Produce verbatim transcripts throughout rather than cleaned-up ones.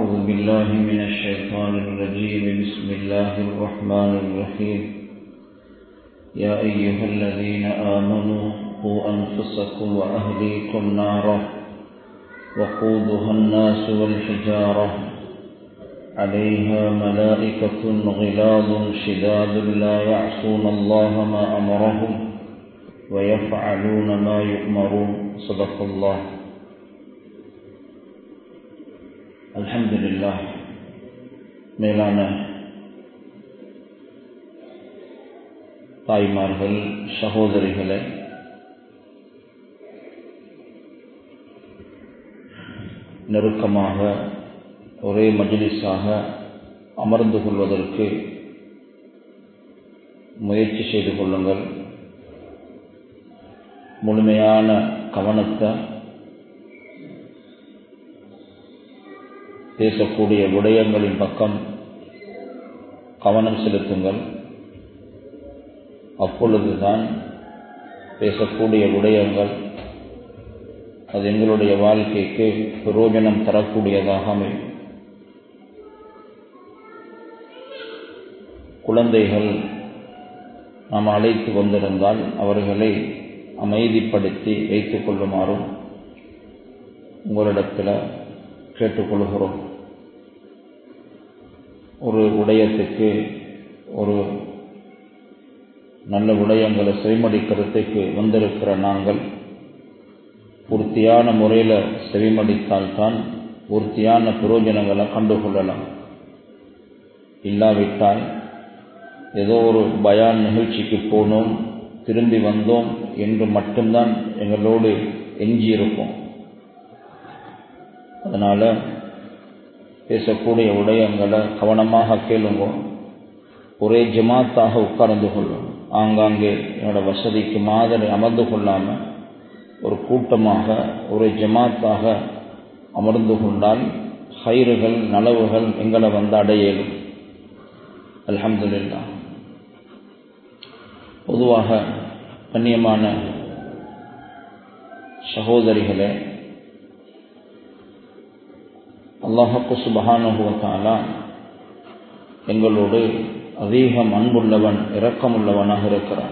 أعوذ بالله من الشيطان الرجيم. بسم الله الرحمن الرحيم. يا أيها الذين آمنوا قوا أنفسكم وأهليكم نارا وقودها الناس والحجارة عليها ملائكة غلاظ شداد لا يعصون الله ما أمرهم ويفعلون ما يؤمرون. صدق الله. அல்ஹம்துலில்லாஹ். மேலான தாய்மார்கள், சகோதரிகளே, நெருக்கமாக ஒரே மஜ்லிஸாக அமர்ந்து கொள்வதற்கு முயற்சி செய்து கொள்ளுங்கள். முழுமையான கவனத்தை பேசக்கூடிய விடயங்களின் பக்கம் கவனம் செலுத்துங்கள். அப்பொழுதுதான் பேசக்கூடிய விடயங்கள் அது எங்களுடைய வாழ்க்கைக்கு பிரயோஜனம் தரக்கூடியதாக அமையும். குழந்தைகள் நாம் அழைத்து வந்திருந்தால் அவர்களை அமைதிப்படுத்தி வைத்துக் கொள்ளுமாறும் உங்களிடத்தில் கேட்டுக்கொள்கிறோம். ஒரு விடயத்துக்கு, ஒரு நல்ல விடயங்களை செவிமடிக்கிறதுக்கு வந்திருக்கிற நாங்கள் பூர்த்தியான முறையில் செவிமடித்தால்தான் பூர்த்தியான பிரயோஜனங்களை கண்டுகொள்ளலாம். இல்லாவிட்டால் ஏதோ ஒரு பயான் நிகழ்ச்சிக்கு போனோம், திரும்பி வந்தோம் என்று மட்டும்தான் எங்களோடு எஞ்சியிருப்போம். அதனால பேசக்கூடிய விடயங்களை கவனமாக கேளுங்க. ஒரே ஜமாத்தாக உட்கார்ந்து கொள்ளும். ஆங்காங்கே என்னோட வசதிக்கு மாதிரி அமர்ந்து கொள்ளாமல் ஒரு கூட்டமாக ஒரு ஜமாத்தாக அமர்ந்து கொண்டால் ஹைறுகள், நலவுகள் எங்களை வந்து அடையலும். அல்ஹம்துலில்லாஹ். பொதுவாக கண்ணியமான சகோதரிகளே, அல்லாஹ் சுப்ஹானஹு வ தஆலா எங்களோடு அதிகம் அன்புள்ளவன், இரக்கமுள்ளவனாக இருக்கிறான்.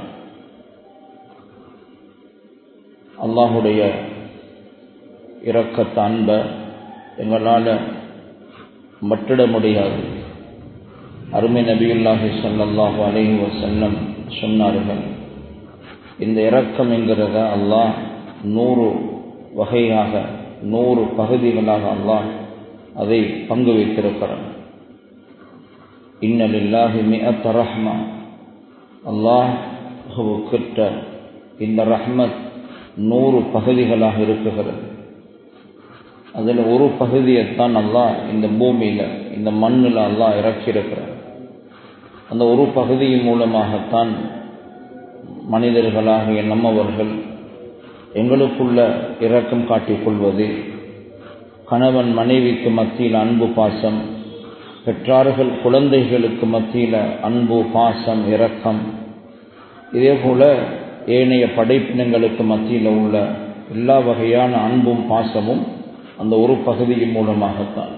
அல்லாஹுடைய இரக்கத்தை, அன்பை எங்களால் மட்டிட முடியாது. அருமை நபியுல்லாஹி ஸல்லல்லாஹு அலைஹி வஸல்லம் சொன்னார்கள், இந்த இரக்கம் என்கிறத அல்லாஹ் நூறு வகையாக, நூறு பகுதிகளாக அல்லாஹ் அதை பங்கு வைத்திருக்கிறான். இன்ன லில்லாஹி மிஅத்த ரஹ்மா. அல்லாஹ்வுக்கிட்ட இந்த ரஹ்மத் நூறு பகுதிகளாக இருக்குகிறது. அதில் ஒரு பகுதியைத்தான் அல்லாஹ் இந்த பூமியில், இந்த மண்ணில் அல்லாஹ் இறக்கியிருக்கிறார். அந்த ஒரு பகுதியின் மூலமாகத்தான் மனிதர்களாகிய நம்மவர்கள் எங்களுக்குள்ள இரக்கம் காட்டிக் கொள்வது, கணவன் மனைவிக்கு மத்தியில் அன்பு பாசம், பெற்றார்கள் குழந்தைகளுக்கு மத்தியில் அன்பு பாசம் இரக்கம், இதே போல ஏனைய படைப்பினங்களுக்கு மத்தியில் உள்ள எல்லா வகையான அன்பும் பாசமும் அந்த ஒரு பகுதியின் மூலமாகத்தான்.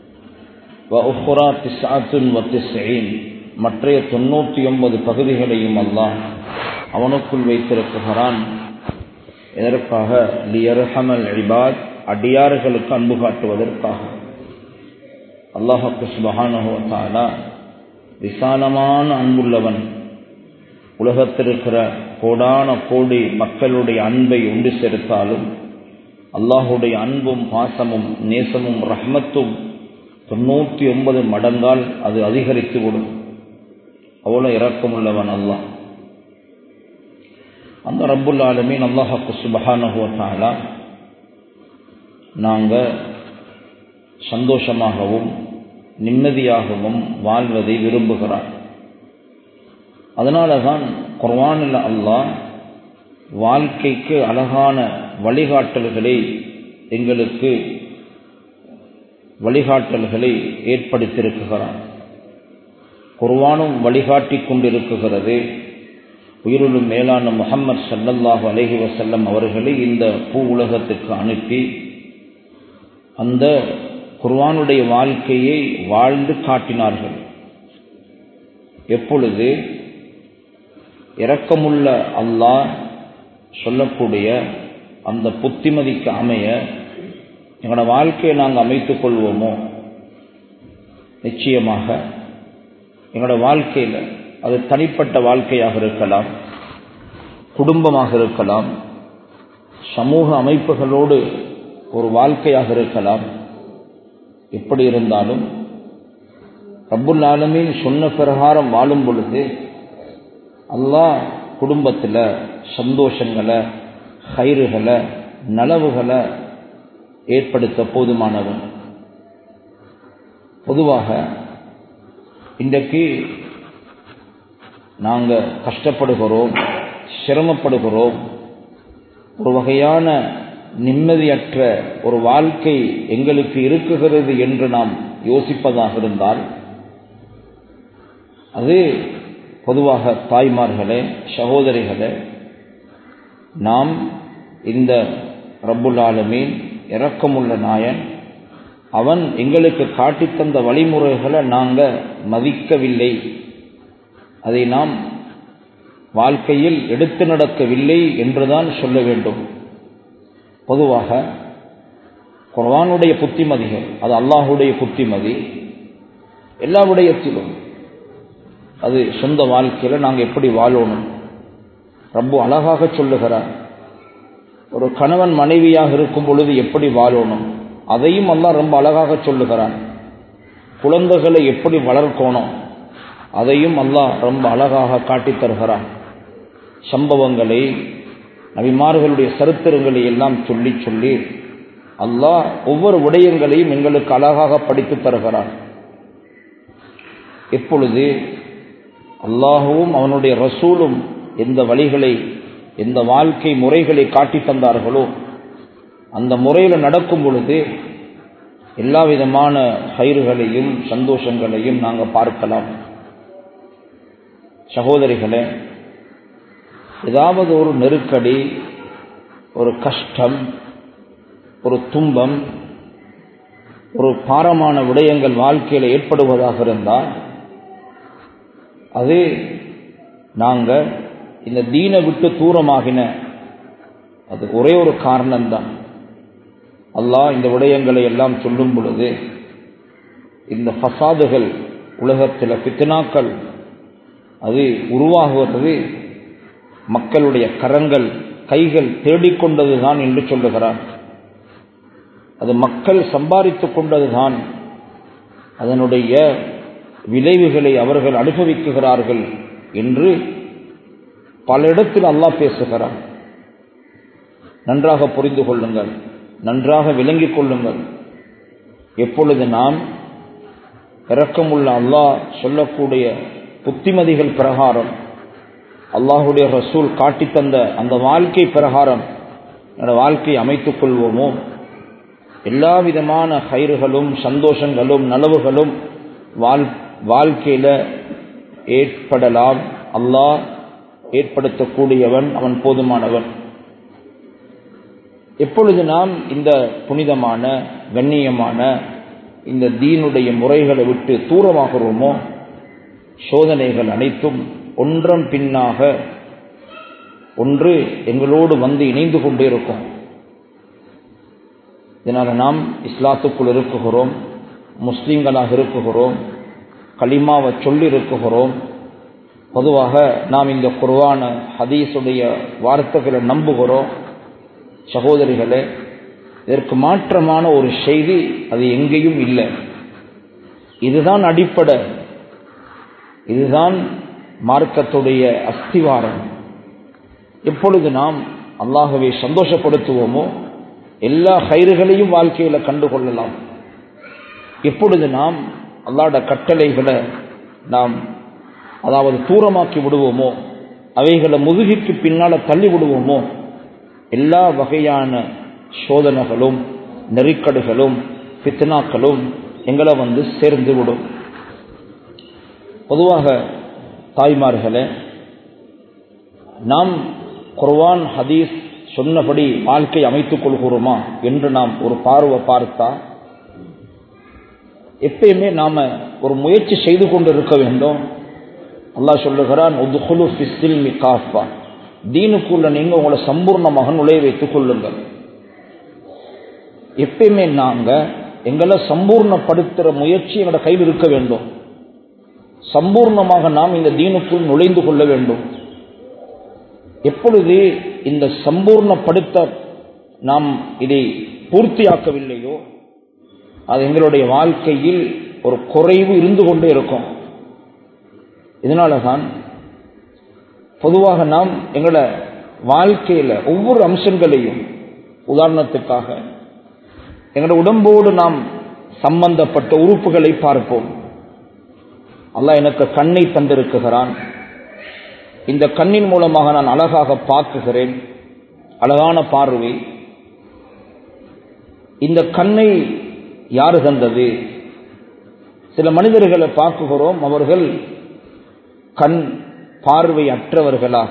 மற்றைய தொண்ணூற்றி ஒன்பது பகுதிகளையும் அல்லாஹ் அவனுக்குள் வைத்திருக்கிறான். எதற்காக? லியர்ஹமல் இபாத், அடியார்களுக்கு அன்பு காட்டுவதற்காக. அல்லாஹ் சுப்ஹானஹு வ தஆலா விசாலமான அன்புள்ளவன். உலகத்திற்கிற கோடான கோடி மக்களுடைய அன்பை ஒன்று சேர்த்தாலும் அல்லாஹுடைய அன்பும் பாசமும் நேசமும் ரஹ்மத்தும் தொண்ணூற்றி ஒன்பது மடங்கால் அது அதிகரித்து விடும். அவ்வளோ இரக்கமுள்ளவன் அல்லாஹ். அந்த ரப்புல் ஆலமீன் அல்லாஹ் சுப்ஹானஹு வ தஆலா நாங்கள் சந்தோஷமாகவும் நிம்மதியாகவும் வாழ்வதை விரும்புகிறான். அதனால தான் குர்ஆனில் அல்லாஹ் வாழ்க்கைக்கு அழகான வழிகாட்டல்களை எங்களுக்கு வழிகாட்டல்களை ஏற்படுத்தியிருக்கிறான். குர்ஆனும் வழிகாட்டி கொண்டிருக்கிறது. உயிருளும் மேலான முஹம்மது ஸல்லல்லாஹு அலைஹி வஸல்லம் அவர்களை இந்த பூ உலகத்துக்கு அனுப்பி அந்த குர்ஆனுடைய வாழ்க்கையை வாழ்ந்து காட்டினார்கள். எப்பொழுது இரக்கமுள்ள அல்லாஹ் சொல்லக்கூடிய அந்த புத்திமதிக்கு அமைய எங்களோட வாழ்க்கையை நாங்கள் அமைத்துக் கொள்வோமோ, நிச்சயமாக எங்களோட வாழ்க்கையில் அது தனிப்பட்ட வாழ்க்கையாக இருக்கலாம், குடும்பமாக இருக்கலாம், சமூக அமைப்புகளோடு ஒரு வாழ்க்கையாக இருக்கலாம். எப்படி இருந்தாலும் ரப்புல் ஆலமீன் சொன்ன பிரகாரம் வாழும் பொழுது அல்லாஹ் குடும்பத்தில் சந்தோஷங்களை, ஹைறுகளை, நலவுகளை ஏற்படுத்த போதுமானவன். பொதுவாக இன்றைக்கு நாங்கள் கஷ்டப்படுகிறோம், சிரமப்படுகிறோம், ஒரு வகையான நிம்மதியற்ற ஒரு வாழ்க்கை எங்களுக்கு இருக்குகிறது என்று நாம் யோசிப்பதாக இருந்தால் அது பொதுவாக தாய்மார்களே, சகோதரிகளே, நாம் இந்த ரப்புல் ஆலமீன் இரக்கமுள்ள நாயன், அவன் எங்களுக்கு காட்டித்தந்த வழிமுறைகளை நாங்கள் மதிக்கவில்லை, அதை நாம் வாழ்க்கையில் எடுத்து நடக்கவில்லை என்றுதான் சொல்ல வேண்டும். பொதுவாக குர்ஆனுடைய புத்திமதிகள், அது அல்லாஹுடைய புத்திமதி, எல்லா விடயத்திலும் அது சொந்த வாழ்க்கையில் நாங்கள் எப்படி வாழணும் ரப்பு அழகாக சொல்லுகிறார். ஒரு கணவன் மனைவியாக இருக்கும் பொழுது எப்படி வாழணும் அதையும் அல்லாஹ் ரொம்ப அழகாக சொல்லுகிறான். குழந்தைகளை எப்படி வளர்க்கணும் அதையும் அல்லாஹ் ரொம்ப அழகாக காட்டித் தருகிறான். சம்பவங்களை, நபிமார்களுடைய சரித்திரங்களை எல்லாம் சொல்லி சொல்லி அல்லாஹ் ஒவ்வொரு விடயங்களையும் எங்களுக்கு அழகாக படித்து தருகிறான். எப்பொழுது அல்லாஹுவும் அவனுடைய ரசூலும் எந்த வழிகளை, எந்த வாழ்க்கை முறைகளை காட்டி தந்தார்களோ அந்த முறையில் நடக்கும் பொழுது எல்லா விதமான ஹைறுகளையும் சந்தோஷங்களையும் நாங்கள் பார்க்கலாம். சகோதரிகளே, ஏதாவது ஒரு நெருக்கடி, ஒரு கஷ்டம், ஒரு துன்பம், ஒரு பாரமான விடயங்கள் வாழ்க்கையில் ஏற்படுவதாக இருந்தால் அது நாங்கள் இந்த தீனை விட்டு தூரமாகின அது ஒரே ஒரு காரணம்தான். அல்லாஹ் இந்த விடயங்களை எல்லாம் சொல்லும் பொழுது இந்த ஃபசாதுகள், உலகத்தில் ஃபித்னாக்கள் அது உருவாகுவது மக்களுடைய கரங்கள், கைகள் தேடிக்கொண்டதுதான் என்று சொல்லுகிறார். அது மக்கள் சம்பாதித்துக் கொண்டதுதான், அதனுடைய விளைவுகளை அவர்கள் அனுபவிக்குகிறார்கள் என்று பல இடத்தில் அல்லாஹ் பேசுகிறார். நன்றாக புரிந்து கொள்ளுங்கள், நன்றாக விளங்கிக் கொள்ளுங்கள். எப்பொழுது நாம் இரக்கமுள்ள அல்லாஹ் சொல்லக்கூடிய புத்திமதிகள் பிரகாரம், அல்லாஹுடைய ரசூல் காட்டித்தந்த அந்த வாழ்க்கை பிரகாரம் வாழ்க்கையை அமைத்துக் கொள்வோமோ எல்லா விதமான ஹைறுகளும் சந்தோஷங்களும் நலவுகளும் வாழ்க்கையில ஏற்படலாம். அல்லாஹ் ஏற்படுத்தக்கூடியவன், அவன் போதுமானவன். எப்பொழுது நாம் இந்த புனிதமான கண்ணியமான இந்த தீனுடைய முறைகளை விட்டு தூரமாகிறோமோ சோதனைகள் அனைத்தும் ஒன்றன் பின்னாக ஒன்று எங்களோடு வந்து இணைந்து கொண்டே இருக்கும். இதனால் நாம் இஸ்லாத்துக்குள் இருக்குகிறோம், முஸ்லீம்களாக இருக்குகிறோம், கலிமாவை சொல்லி இருக்குகிறோம். பொதுவாக நாம் இந்த குர்ஆன் ஹதீஸுடைய வார்த்தைகளை நம்புகிறோம். சகோதரிகளே, இதற்கு மாற்றமான ஒரு செய்தி அது எங்கேயும் இல்லை. இதுதான் அடிப்படை, இதுதான் மார்க்கத்துடைய அஸ்திவாரம். எப்பொழுது நாம் அல்லாஹ்வை சந்தோஷப்படுத்துவோமோ எல்லா ஹைறுகளையும் வாழ்க்கையில் கண்டுகொள்ளலாம். எப்பொழுது நாம் அல்லாஹ்வுடைய கட்டளைகளை நாம் அதாவது தூரமாக்கி விடுவோமோ, அவைகளை முதுகிற்கு பின்னால் தள்ளி விடுவோமோ எல்லா வகையான சோதனைகளும் நெருக்கடிகளும் ஃபித்னாக்களும் எங்களை வந்து சேர்ந்து விடும். பொதுவாக தாய்மார்களே, நாம் குர்ஆன் ஹதீஸ் சொன்னபடி வாழ்க்கை அமைத்துக் கொள்கிறோமா என்று நாம் ஒரு பார்வை பார்த்தா எப்பயுமே நாம ஒரு முயற்சி செய்து கொண்டு இருக்க வேண்டும். அல்லாஹ் சொல்லுகிறான், உத்குலு ஃபிஸ்ஸில்மி காஃபா, தீனுக்குள்ள நீங்க உங்களை சம்பூர்ணமாக நுழைய வைத்துக் கொள்ளுங்கள். எப்பயுமே நாங்க எங்களை சம்பூர்ணப்படுத்துற முயற்சி எங்களோட கையில் இருக்க வேண்டும். சம்பூர்ணமாக நாம் இந்த தீனுக்குள் நுழைந்து கொள்ள வேண்டும். எப்பொழுது இந்த சம்பூர்ணப்படுத்த நாம் இதை பூர்த்தியாக்கவில்லையோ அது எங்களுடைய வாழ்க்கையில் ஒரு குறைவு இருந்து கொண்டே இருக்கும். இதனாலதான் பொதுவாக நாம் எங்களோட வாழ்க்கையில ஒவ்வொரு அம்சங்களையும், உதாரணத்துக்காக எங்களோட உடம்போடு நாம் சம்பந்தப்பட்ட உறுப்புகளை பார்ப்போம். அல்லாஹ் எனக்கு கண்ணை தந்திருக்கிறான், இந்த கண்ணின் மூலமாக நான் அழகாக பார்க்குகிறேன், அழகான பார்வை. இந்த கண்ணை யாரு தந்தது? சில மனிதர்களை பார்க்குகிறோம், அவர்கள் கண் பார்வை அற்றவர்களாக,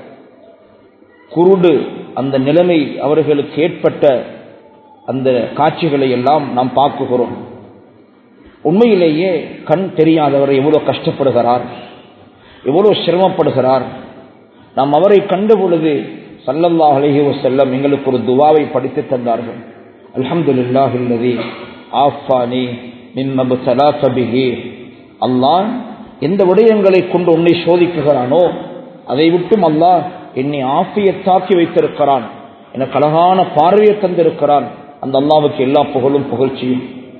குருடு அந்த நிலைமை அவர்களுக்கு ஏற்பட்ட அந்த காட்சிகளை எல்லாம் நாம் பார்க்குகிறோம். உண்மையிலேயே கண் தெரியாதவர் எவ்வளவு கஷ்டப்படுகிறார், எவ்வளவு சிரமப்படுகிறார். நாம் அவரை கண்ட பொழுது ஸல்லல்லாஹு அலைஹி வஸல்லம் எங்களுக்கு ஒரு துஆவை படித்து தந்தார்கள். அல்ஹம்துலில்லாஹில்லதி ஆஃபானி மிம்ம பதலாக பிஹி. அல்லாஹ் எந்த விடயங்களை கொண்டு உன்னை சோதிக்குகிறானோ அதை விட்டும் அல்லாஹ் என்னை ஆஃபியத்தாக்கி வைத்திருக்கிறான், எனக்கு அழகான பார்வையை தந்திருக்கிறான். அந்த அல்லாஹ்வுக்கு எல்லா புகழும் புகழ்ச்சியும்.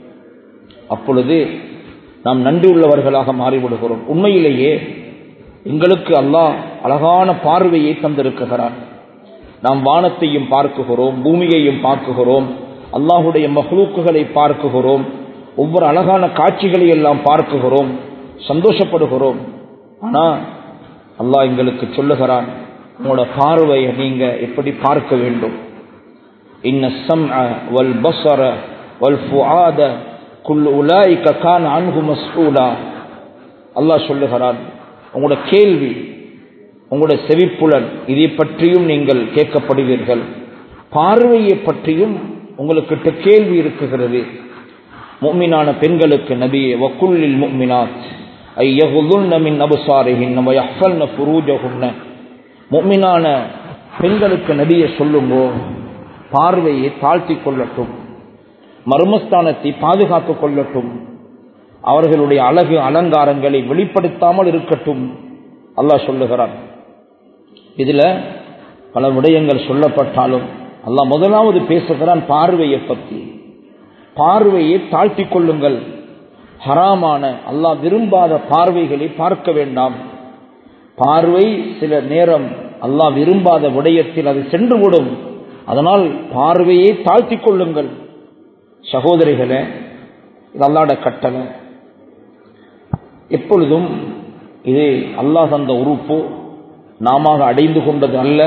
அப்பொழுது நாம் நன்றி உள்ளவர்களாக மாறிவிடுகிறோம். உண்மையிலேயே எங்களுக்கு அல்லாஹ் அழகான பார்வையை தந்திருக்கிறான். நாம் வானத்தையும் பார்க்குகிறோம், பூமியையும் பார்க்குகிறோம், அல்லாஹுடைய மஹ்லூக்குகளை பார்க்குகிறோம், ஒவ்வொரு அழகான காட்சிகளை எல்லாம் பார்க்குகிறோம், சந்தோஷப்படுகிறோம். ஆனா அல்லாஹ் எங்களுக்கு சொல்லுகிறான், உங்களோட பார்வையை நீங்க எப்படி பார்க்க வேண்டும். இன்ன ஸம்அ வல் பஸர வல் ஃபுஆத குல் உலாயிக கான அன்ஹு மஸ்ஊலா. அல்லாஹ் சொல்லுகிறான், உங்களோட கேள்வி, உங்களுடைய செவிப்புலன், இதை பற்றியும் நீங்கள் கேட்கப்படுவீர்கள். பார்வையை பற்றியும் உங்களுக்கு கேள்வி இருக்குகிறது. முஃமினான பெண்களுக்கு நபியே, வக்குல்லில் முஃமினாத் ஐ யகுதுல்ன மின் அப்சாரிஹின்ன வ யஹ்ஃபல்ன ஃபுரூஜஹுன்ன. முஃமினான பெண்களுக்கு நபியே சொல்லுங்கோ, பார்வையை தாழ்த்தி கொள்ளட்டும், மர்மஸ்தானத்தை பாதுகாத்துக் கொள்ளட்டும், அவர்களுடைய அழகு அலங்காரங்களை வெளிப்படுத்தாமல் இருக்கட்டும். அல்லாஹ் சொல்லுகிறான். இதுல பல விடயங்கள் சொல்லப்பட்டாலும் அல்லாஹ் முதலாவது பேசுகிறான் பார்வையை பற்றி. பார்வையை தாழ்த்தி கொள்ளுங்கள், ஹராமான அல்லாஹ் விரும்பாத பார்வைகளை பார்க்க வேண்டாம். பார்வை சில நேரம் அல்லாஹ் விரும்பாத விடயத்தில் அது சென்றுவிடும். அதனால் பார்வையை தாழ்த்தி கொள்ளுங்கள். சகோதரிகளே, இது அல்லாஹ்வுடைய கட்டளை. எப்பொழுதும் இது அல்லாஹ் தந்த உறுப்பு, நாம அடைந்து கொண்டது அல்ல.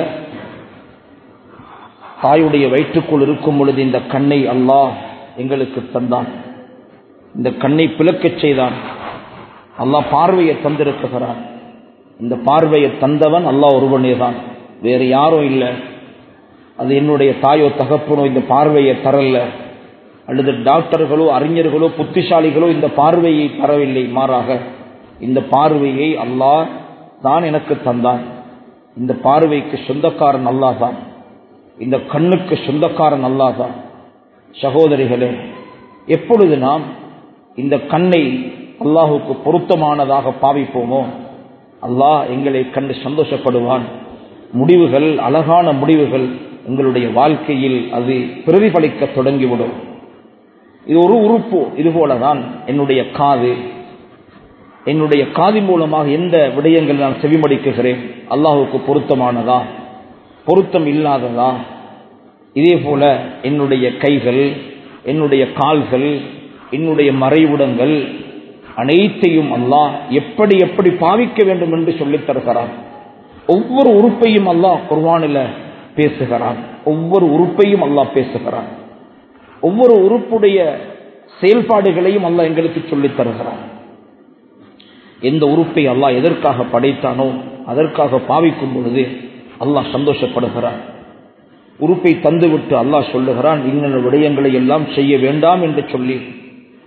தாயுடைய வயிற்றுக்குள் இருக்கும் பொழுது இந்த கண்ணை அல்லாஹ் எங்களுக்கு தந்தான், இந்த கண்ணை பிளக்கச் செய்தான். அல்லாஹ் பார்வையை தந்திருக்கிறான். இந்த பார்வையை தந்தவன் அல்லாஹ் ஒருவனே தான், வேறு யாரும் இல்லை. அது என்னுடைய தாயோ தகப்பனோ இந்த பார்வையை தரல, அல்லது டாக்டர்களோ அறிஞர்களோ புத்திசாலிகளோ இந்த பார்வையை தரவில்லை. மாறாக இந்த பார்வையை அல்லாஹ் தான் எனக்கு தந்தான். இந்த பார்வைக்கு சொந்தக்காரன் அல்லாஹ் தான், இந்த கண்ணுக்கு சொந்தக்காரன் அல்லாஹ் தான். சகோதரிகளே, எப்பொழுது நாம் இந்த கண்ணை அல்லாஹுக்கு பொருத்தமானதாக பாவிப்போமோ அல்லாஹ் எங்களை கண்டு சந்தோஷப்படுவான். முடிவுகள், அழகான முடிவுகள் எங்களுடைய வாழ்க்கையில் அது பிரதிபலிக்க தொடங்கிவிடும். இது ஒரு உறுப்பு. இதுபோலதான் என்னுடைய காது, என்னுடைய காதி மூலமாக எந்த விடயங்கள் நான் செவிமடிக்குகிறேன், அல்லாஹுக்கு பொருத்தமானதா பொருத்தம் இல்லாததா. இதே போல என்னுடைய கைகள், என்னுடைய கால்கள், என்னுடைய மறைவிடங்கள் அனைத்தையும் அல்லாஹ் எப்படி எப்படி பாவிக்க வேண்டும் என்று சொல்லித் தருகிறான். ஒவ்வொரு உறுப்பையும் அல்லாஹ் குர்ஆனில் பேசுகிறான். ஒவ்வொரு உறுப்பையும் அல்லாஹ் பேசுகிறான். ஒவ்வொரு உறுப்புடைய செயல்பாடுகளையும் அல்லாஹ் எங்களுக்கு சொல்லித் தருகிறான். எந்த உறுப்பை அல்லாஹ் எதற்காக படைத்தானோ அதற்காக பாவிக்கும் பொழுது அல்லாஹ் சந்தோஷப்படுகிறான். உறுப்பை தந்துவிட்டு அல்லாஹ் சொல்லுகிறான், இன்னொரு விடயங்களை எல்லாம் செய்ய வேண்டாம் என்று சொல்லி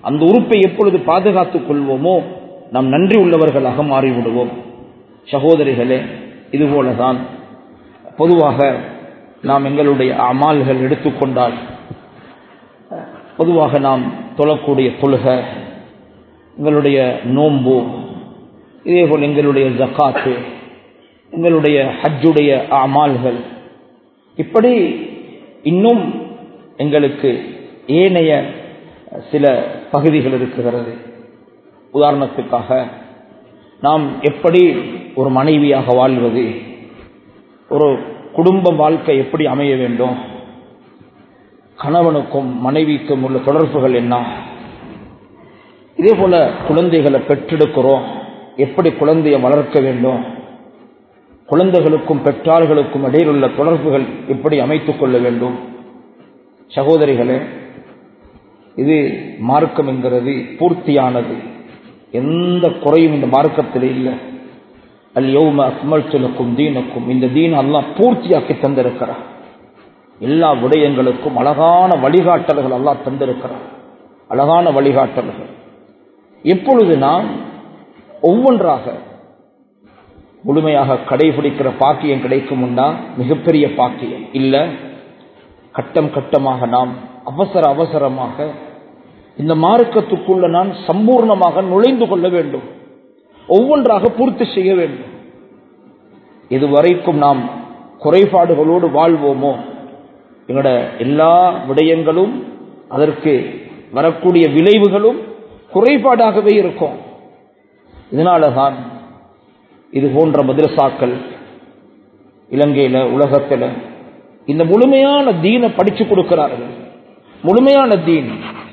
அந்த உறுப்பை எப்பொழுது பாதுகாத்துக் கொள்வோமோ நாம் நன்றி உள்ளவர்களாக மாறிவிடுவோம். சகோதரிகளே, இதுபோலதான் பொதுவாக நாம் எங்களுடைய அமால்கள் எடுத்துக்கொண்டால், பொதுவாக நாம் தொழக்கூடிய தொழுகை, எங்களுடைய நோன்பு, இதேபோல் எங்களுடைய ஜகாத்து, எங்களுடைய ஹஜ்ஜுடைய அமால்கள், இப்படி இன்னும் எங்களுக்கு ஏனைய சில பகுதிகள் இருக்கிறது. உதாரணத்துக்காக நாம் எப்படி ஒரு மனைவியாக வாழ்வது, ஒரு குடும்ப வாழ்க்கை எப்படி அமைய வேண்டும், கணவனுக்கும் மனைவிக்கும் உள்ள தொடர்புகள் என்ன, இதே போல குழந்தைகளை பெற்றெடுக்கிறோம், எப்படி குழந்தையை வளர்க்க வேண்டும், குழந்தைகளுக்கும் பெற்றார்களுக்கும் இடையில் உள்ள தொடர்புகள் எப்படி அமைத்துக் கொள்ள வேண்டும். சகோதரிகளே, இது மார்க்கம் என்கிறது பூர்த்தியானது, எந்த குறையும் இந்த மார்க்கத்தில் இல்லை. அல் யௌம அக்மல்து லக்கும் தீனக்கும், இந்த தீன் அல்லாஹ் பூர்த்தியாக்கி தந்திருக்கிறார். எல்லா விடயங்களுக்கும் அழகான வழிகாட்டல்கள் அல்லாஹ் தந்திருக்கிறார், அழகான வழிகாட்டல்கள். எப்பொழுது நாம் ஒவ்வொன்றாக முழுமையாக கடைபிடிக்கிற பாக்கியம் கிடைக்கும் உண்டா? மிகப்பெரிய பாக்கியம் இல்ல. கட்டம் கட்டமாக நாம் அவசர அவசரமாக இந்த மார்க்கத்துக்குள்ள நான் சம்பூர்ணமாக நுழைந்து கொள்ள வேண்டும், ஒவ்வொன்றாக பூர்த்தி செய்ய வேண்டும். இதுவரைக்கும் நாம் குறைபாடுகளோடு வாழ்வோமோ எங்களோட எல்லா விடயங்களும், அதற்கு வரக்கூடிய விளைவுகளும் குறைபாடாகவே இருக்கும். இதனாலதான் இது போன்ற மதரசாக்கள் இலங்கையில, உலகத்தில் இந்த முழுமையான தீனை படிச்சு கொடுக்கிறார்கள். முழுமையான தீன்,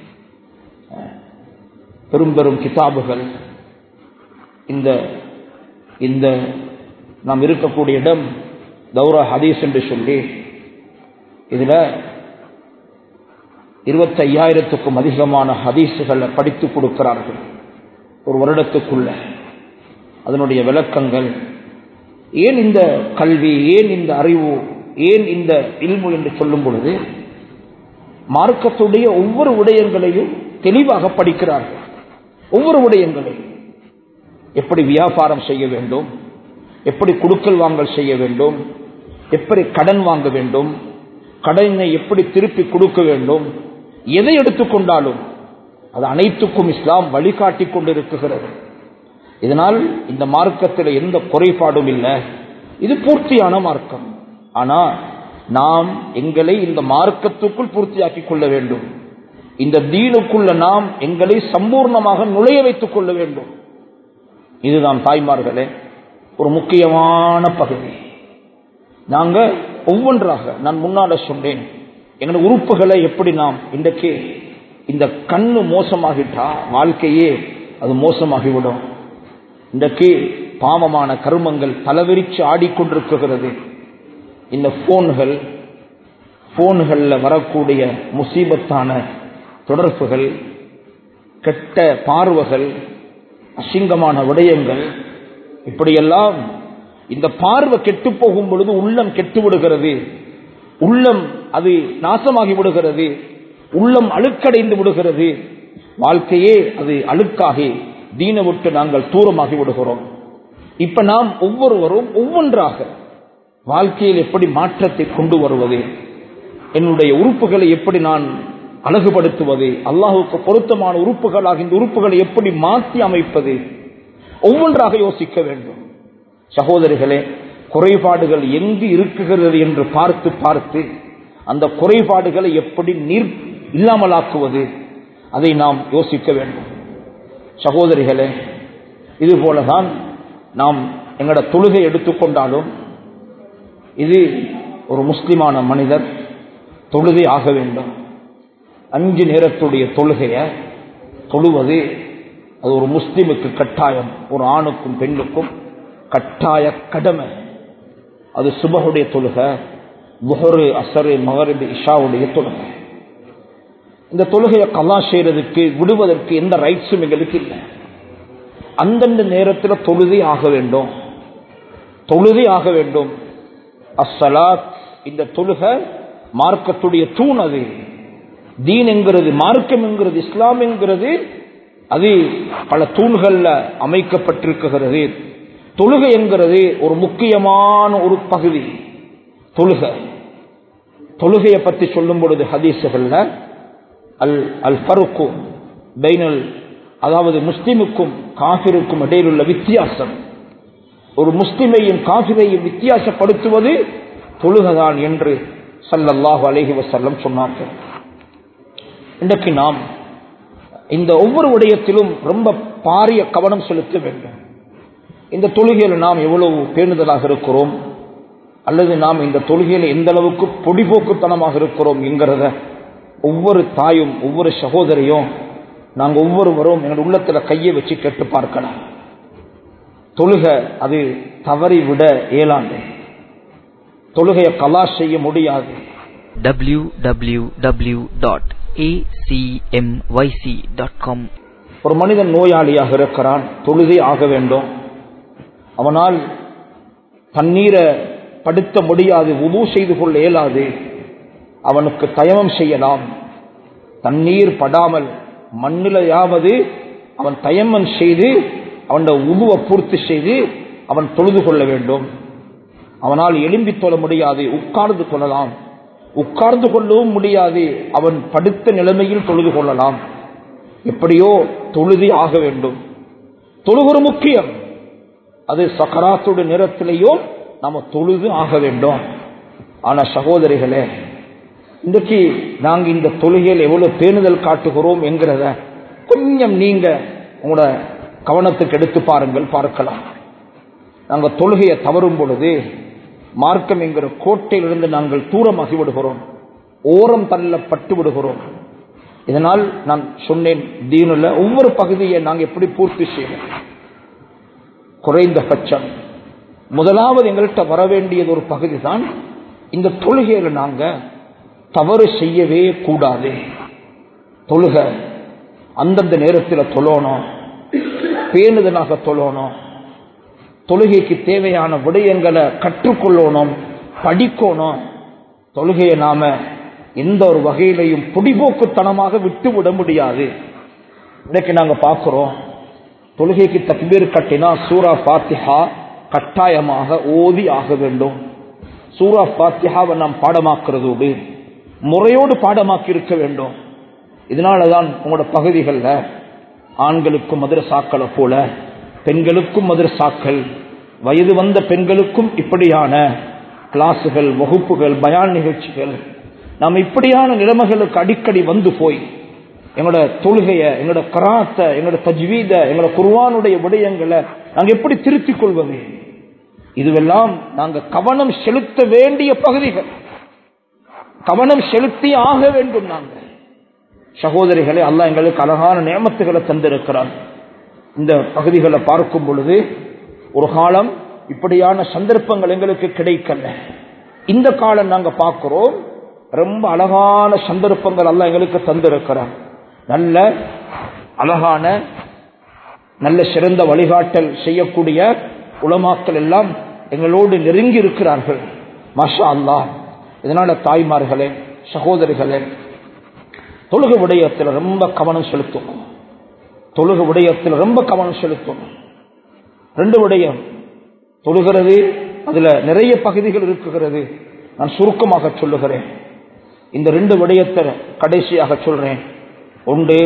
பெரும் பெரும் கிதாபுகள். இந்த இந்த நாம் இருக்கக்கூடிய இடம் தௌரா ஹதீஸ் என்று சொல்லி இதுல இருபத்தி ஐயாயிரத்துக்கும் அதிகமான ஹதீஸுகளை படித்து கொடுக்கிறார்கள் ஒரு வருடத்துக்குள்ள. அதனுடைய விளக்கங்கள், ஏன் இந்த கல்வி, ஏன் இந்த அறிவு, ஏன் இந்த இல்மு என்று சொல்லும் பொழுது மார்க்கத்துடைய ஒவ்வொரு விடயங்களையும் தெளிவாக படிக்கிறார்கள். ஒவ்வொரு விடயங்களையும் எப்படி வியாபாரம் செய்ய வேண்டும், எப்படி கொடுக்கல் வாங்கல் செய்ய வேண்டும், எப்படி கடன் வாங்க வேண்டும், கடனை எப்படி திருப்பி கொடுக்க வேண்டும், எதை எடுத்துக்கொண்டாலும் அது அனைத்துக்கும் இஸ்லாம் வழிகாட்டி கொண்டிருக்கிறது. இதனால் இந்த மார்க்கத்தில் எந்த குறைபாடும் இல்லை, இது பூர்த்தியான மார்க்கம். ஆனால் நாம் எங்களை இந்த மார்க்கத்துக்குள் பூர்த்தியாக்கிக் கொள்ள வேண்டும், இந்த தீனுக்குள்ள நாம் எங்களை சம்பூர்ணமாக நுழைய வைத்துக் கொள்ள வேண்டும். இதுதான் தாய்மார்களே ஒரு முக்கியமான பகுதி. நாங்க ஒவ்வொன்றாக, நான் முன்னால சொன்னேன், எங்களுடைய உறுப்புகளை எப்படி நாம் இன்றைக்கு இந்த கண்ணு மோசமாகிட்டா வாழ்க்கையே அது மோசமாகிவிடும். இன்றைக்கு பாவமான கர்மங்கள் பலவிரிச்சு ஆடிக்கொண்டிருக்கிறது. இந்த போன்கள், போன்கள்ல வரக்கூடிய முசீபத்தான தொடர்புகள், கெட்ட பார்வைகள், அசிங்கமான விடயங்கள், இப்படியெல்லாம் இந்த பார்வை கெட்டு போகும் பொழுது உள்ளம் கெட்டு விடுகிறது, உள்ளம் அது நாசமாகி விடுகிறது, உள்ளம் அழுக்கடைந்து விடுகிறது, வாழ்க்கையே அது அழுக்காகி தீனை விட்டு நாங்கள் தூரமாகி விடுகிறோம். இப்ப நாம் ஒவ்வொருவரும் ஒவ்வொன்றாக வாழ்க்கையில் எப்படி மாற்றத்தை கொண்டு வருவது, என்னுடைய உறுப்புகளை எப்படி நான் அழகுபடுத்துவது, அல்லாஹுக்கு பொருத்தமான உறுப்புகளாக இந்த உறுப்புகளை எப்படி மாற்றி அமைப்பது, ஒவ்வொன்றாக யோசிக்க வேண்டும். சகோதரிகளே, குறைபாடுகள் எங்கு இருக்குகிறது என்று பார்த்து பார்த்து அந்த குறைபாடுகளை எப்படி நீர் இல்லாமலாக்குவது, அதை நாம் யோசிக்க வேண்டும். சகோதரிகளே, இது போலதான் நாம் எங்களோட தொழுகை எடுத்துக்கொண்டாலும், இது ஒரு முஸ்லிமான மனிதர் தொழுகை ஆக வேண்டும். அஞ்சு நேரத்துடைய தொழுகைய தொழுவது அது ஒரு முஸ்லிமுக்கு கட்டாயம், ஒரு ஆணுக்கும் பெண்ணுக்கும் கட்டாய கடமை. அது சுபஹுடைய தொழுகை, லுஹர், அஸ்ர், மக்ரிப், இஷாவுடைய தொழுகை. இந்த தொழுகையை கலா செய்யறதுக்கு, விடுவதற்கு எந்த ரைட்ஸும் எங்களுக்கு இல்லை. அந்தந்த நேரத்தில் தொழுகை ஆக வேண்டும், தொழுகை ஆக வேண்டும். அஸ்ஸலாத், இந்த தொழுகை மார்க்கத்துடைய தூண். அது தீன் என்கிறது, மார்க்கம் என்கிறது, இஸ்லாம் என்கிறது அது பல தூண்கள்ல அமைக்கப்பட்டிருக்கிறது. தொழுகை என்கிறது ஒரு முக்கியமான ஒரு பகுதி. தொழுகை தொழுகையை பற்றி சொல்லும் பொழுது ஹதீஸுகள்ல அல் அல் ஃபர்கு பைனல், அதாவது முஸ்லிமுக்கும் காஃபிருக்கும் இடையில் உள்ள வித்தியாசம், ஒரு முஸ்லிமையும் காஃபிரையும் வித்தியாசப்படுத்துவது தொழுகைதான் என்று ஸல்லல்லாஹு அலைஹி வஸல்லம் சொன்னார்கள். இன்றைக்கு நாம் இந்த ஒவ்வொரு விடயத்திலும் ரொம்ப பாரிய கவனம் செலுத்த வேண்டும். இந்த தொழுகையில் நாம் எவ்வளவு பேணுதலாக இருக்கிறோம், அல்லது நாம் இந்த தொழுகையில் எந்த அளவுக்கு பொடிபோக்குத்தனமாக இருக்கிறோம் என்கிறத ஒவ்வொரு தாயும் ஒவ்வொரு சகோதரியும் நாங்கள் ஒவ்வொருவரும் எங்கள் உள்ளத்தில் கையை வச்சு கேட்டு பார்க்கலாம். தொழுகை அது தவறி விட இயலாது, தொழுகையை கலா செய்ய முடியாது. W W W dot A C M Y C dot com. ஒரு மனிதன் நோயாளியாக இருக்கிறான், தொழுகை ஆக வேண்டும். அவனால் தண்ணீரை படுத்த முடியாது, வுது செய்து கொள்ள இயலாது. அவனுக்கு தயமம் செய்யலாம். தண்ணீர் படாமல் மண்ணிலையாவது அவன் தயமம் செய்து அவன் வுதுவை பூர்த்தி செய்து அவன் தொழுது கொள்ள வேண்டும். அவனால் எழும்பி தொழ முடியாது, உட்கார்ந்து கொள்ளலாம். உட்கார்ந்து கொள்ளவும் முடியாது, அவன் படுத்த நிலைமையில் தொழுது கொள்ளலாம். எப்படியோ தொழுதி ஆக வேண்டும். தொழுகொரு முக்கியம். அது சக்கராத்துடைய நேரத்திலேயும் நாம தொழுது ஆக வேண்டும். ஆனா சகோதரிகளே, இன்றைக்கு நாங்க இந்த தொழுகையில் எவ்வளவு பேணுதல் காட்டுகிறோம் என்கிறத கொஞ்சம் நீங்க உங்களோட கவனத்துக்கு எடுத்து பாருங்கள், பார்க்கலாம். நாங்கள் தொழுகையை தவறும் பொழுது மார்க்கம் என்கிற கோட்டையிலிருந்து நாங்கள் தூரமாகி விடுகிறோம், ஓரம் தள்ளப்பட்டு விடுகிறோம். இதனால் நான் சொன்னேன், தீனுள்ள ஒவ்வொரு பகுதியை நாங்கள் எப்படி பூர்த்தி செய்வோம். குறைந்தபட்சம் முதலாவது எங்கள்கிட்ட வர வேண்டியது ஒரு பகுதி தான் இந்த தொழுகையில நாங்க தவறு செய்யவே கூடாது. தொழுகை அந்தந்த நேரத்தில் தொழணும், பேணுதலாக தொழணும். தொழுகைக்கு தேவையான விடயங்களை கற்றுக்கொள்ளணும், படிக்கணும். தொழுகையை நாம எந்த ஒரு வகையிலையும் பொடிபோக்குத்தனமாக விட்டு விட முடியாது. இன்னைக்கு நாங்க பார்க்கிறோம், தொழுகைக்கு தக்பீர் கட்டினா சூரா ஃபாத்திஹா கட்டாயமாக ஓதி ஆக வேண்டும். சூரா ஃபாத்திஹாவை நாம் பாடமாக்குறதோடு முறையோடு பாடமாக்கி இருக்க வேண்டும். இதனாலதான் உங்களோட பகுதிகளில் ஆண்களுக்கும் மதரசாக்களை போல பெண்களுக்கும் மதரசாக்கள், வயது வந்த பெண்களுக்கும் இப்படியான கிளாஸுகள், வகுப்புகள், பயான் நிகழ்ச்சிகள், நாம் இப்படியான நிலைமைகளுக்கு அடிக்கடி வந்து போய் எங்களோட தொழுகைய, எங்களோட கராத்த, எங்களோட தஜ்வீத, எங்களோட குர்ஆனுடைய விடயங்களை நாங்கள் எப்படி திருத்திக் கொள்வது, இதுவெல்லாம் நாங்கள் கவனம் செலுத்த வேண்டிய பகுதிகள். கவனம் செலுத்தி ஆக வேண்டும். நாங்கள் சகோதரிகளை, அல்லாஹ் எங்களுக்கு அழகான நியமத்துகளை தந்திருக்கிறான். இந்த பகுதிகளை பார்க்கும் பொழுது ஒரு காலம் இப்படியான சந்தர்ப்பங்கள் எங்களுக்கு கிடைக்கல. இந்த காலம் நாங்க பார்க்கிறோம், ரொம்ப அழகான சந்தர்ப்பங்கள் அல்லாஹ் எங்களுக்கு தந்திருக்கிறான். நல்ல அழகான நல்ல சிறந்த வழிகாட்டல் செய்யக்கூடிய உலமாக்கள் எல்லாம் எங்களோடு நெருங்கி இருக்கிறார்கள். மாஷா அல்லாஹ். இதனால தாய்மார்களே, சகோதரிகளே, தொழுகை விடயத்தில் ரொம்ப கவனம் செலுத்தணும். தொழுகை விடயத்தில் ரொம்ப கவனம் செலுத்தணும். ரெண்டு விடயம் தொழுகிறது, அதுல நிறைய பகுதிகள் இருக்குகிறது. நான் சுருக்கமாக சொல்லுகிறேன். இந்த ரெண்டு விடயத்தை கடைசியாக சொல்றேன். ஒன்று,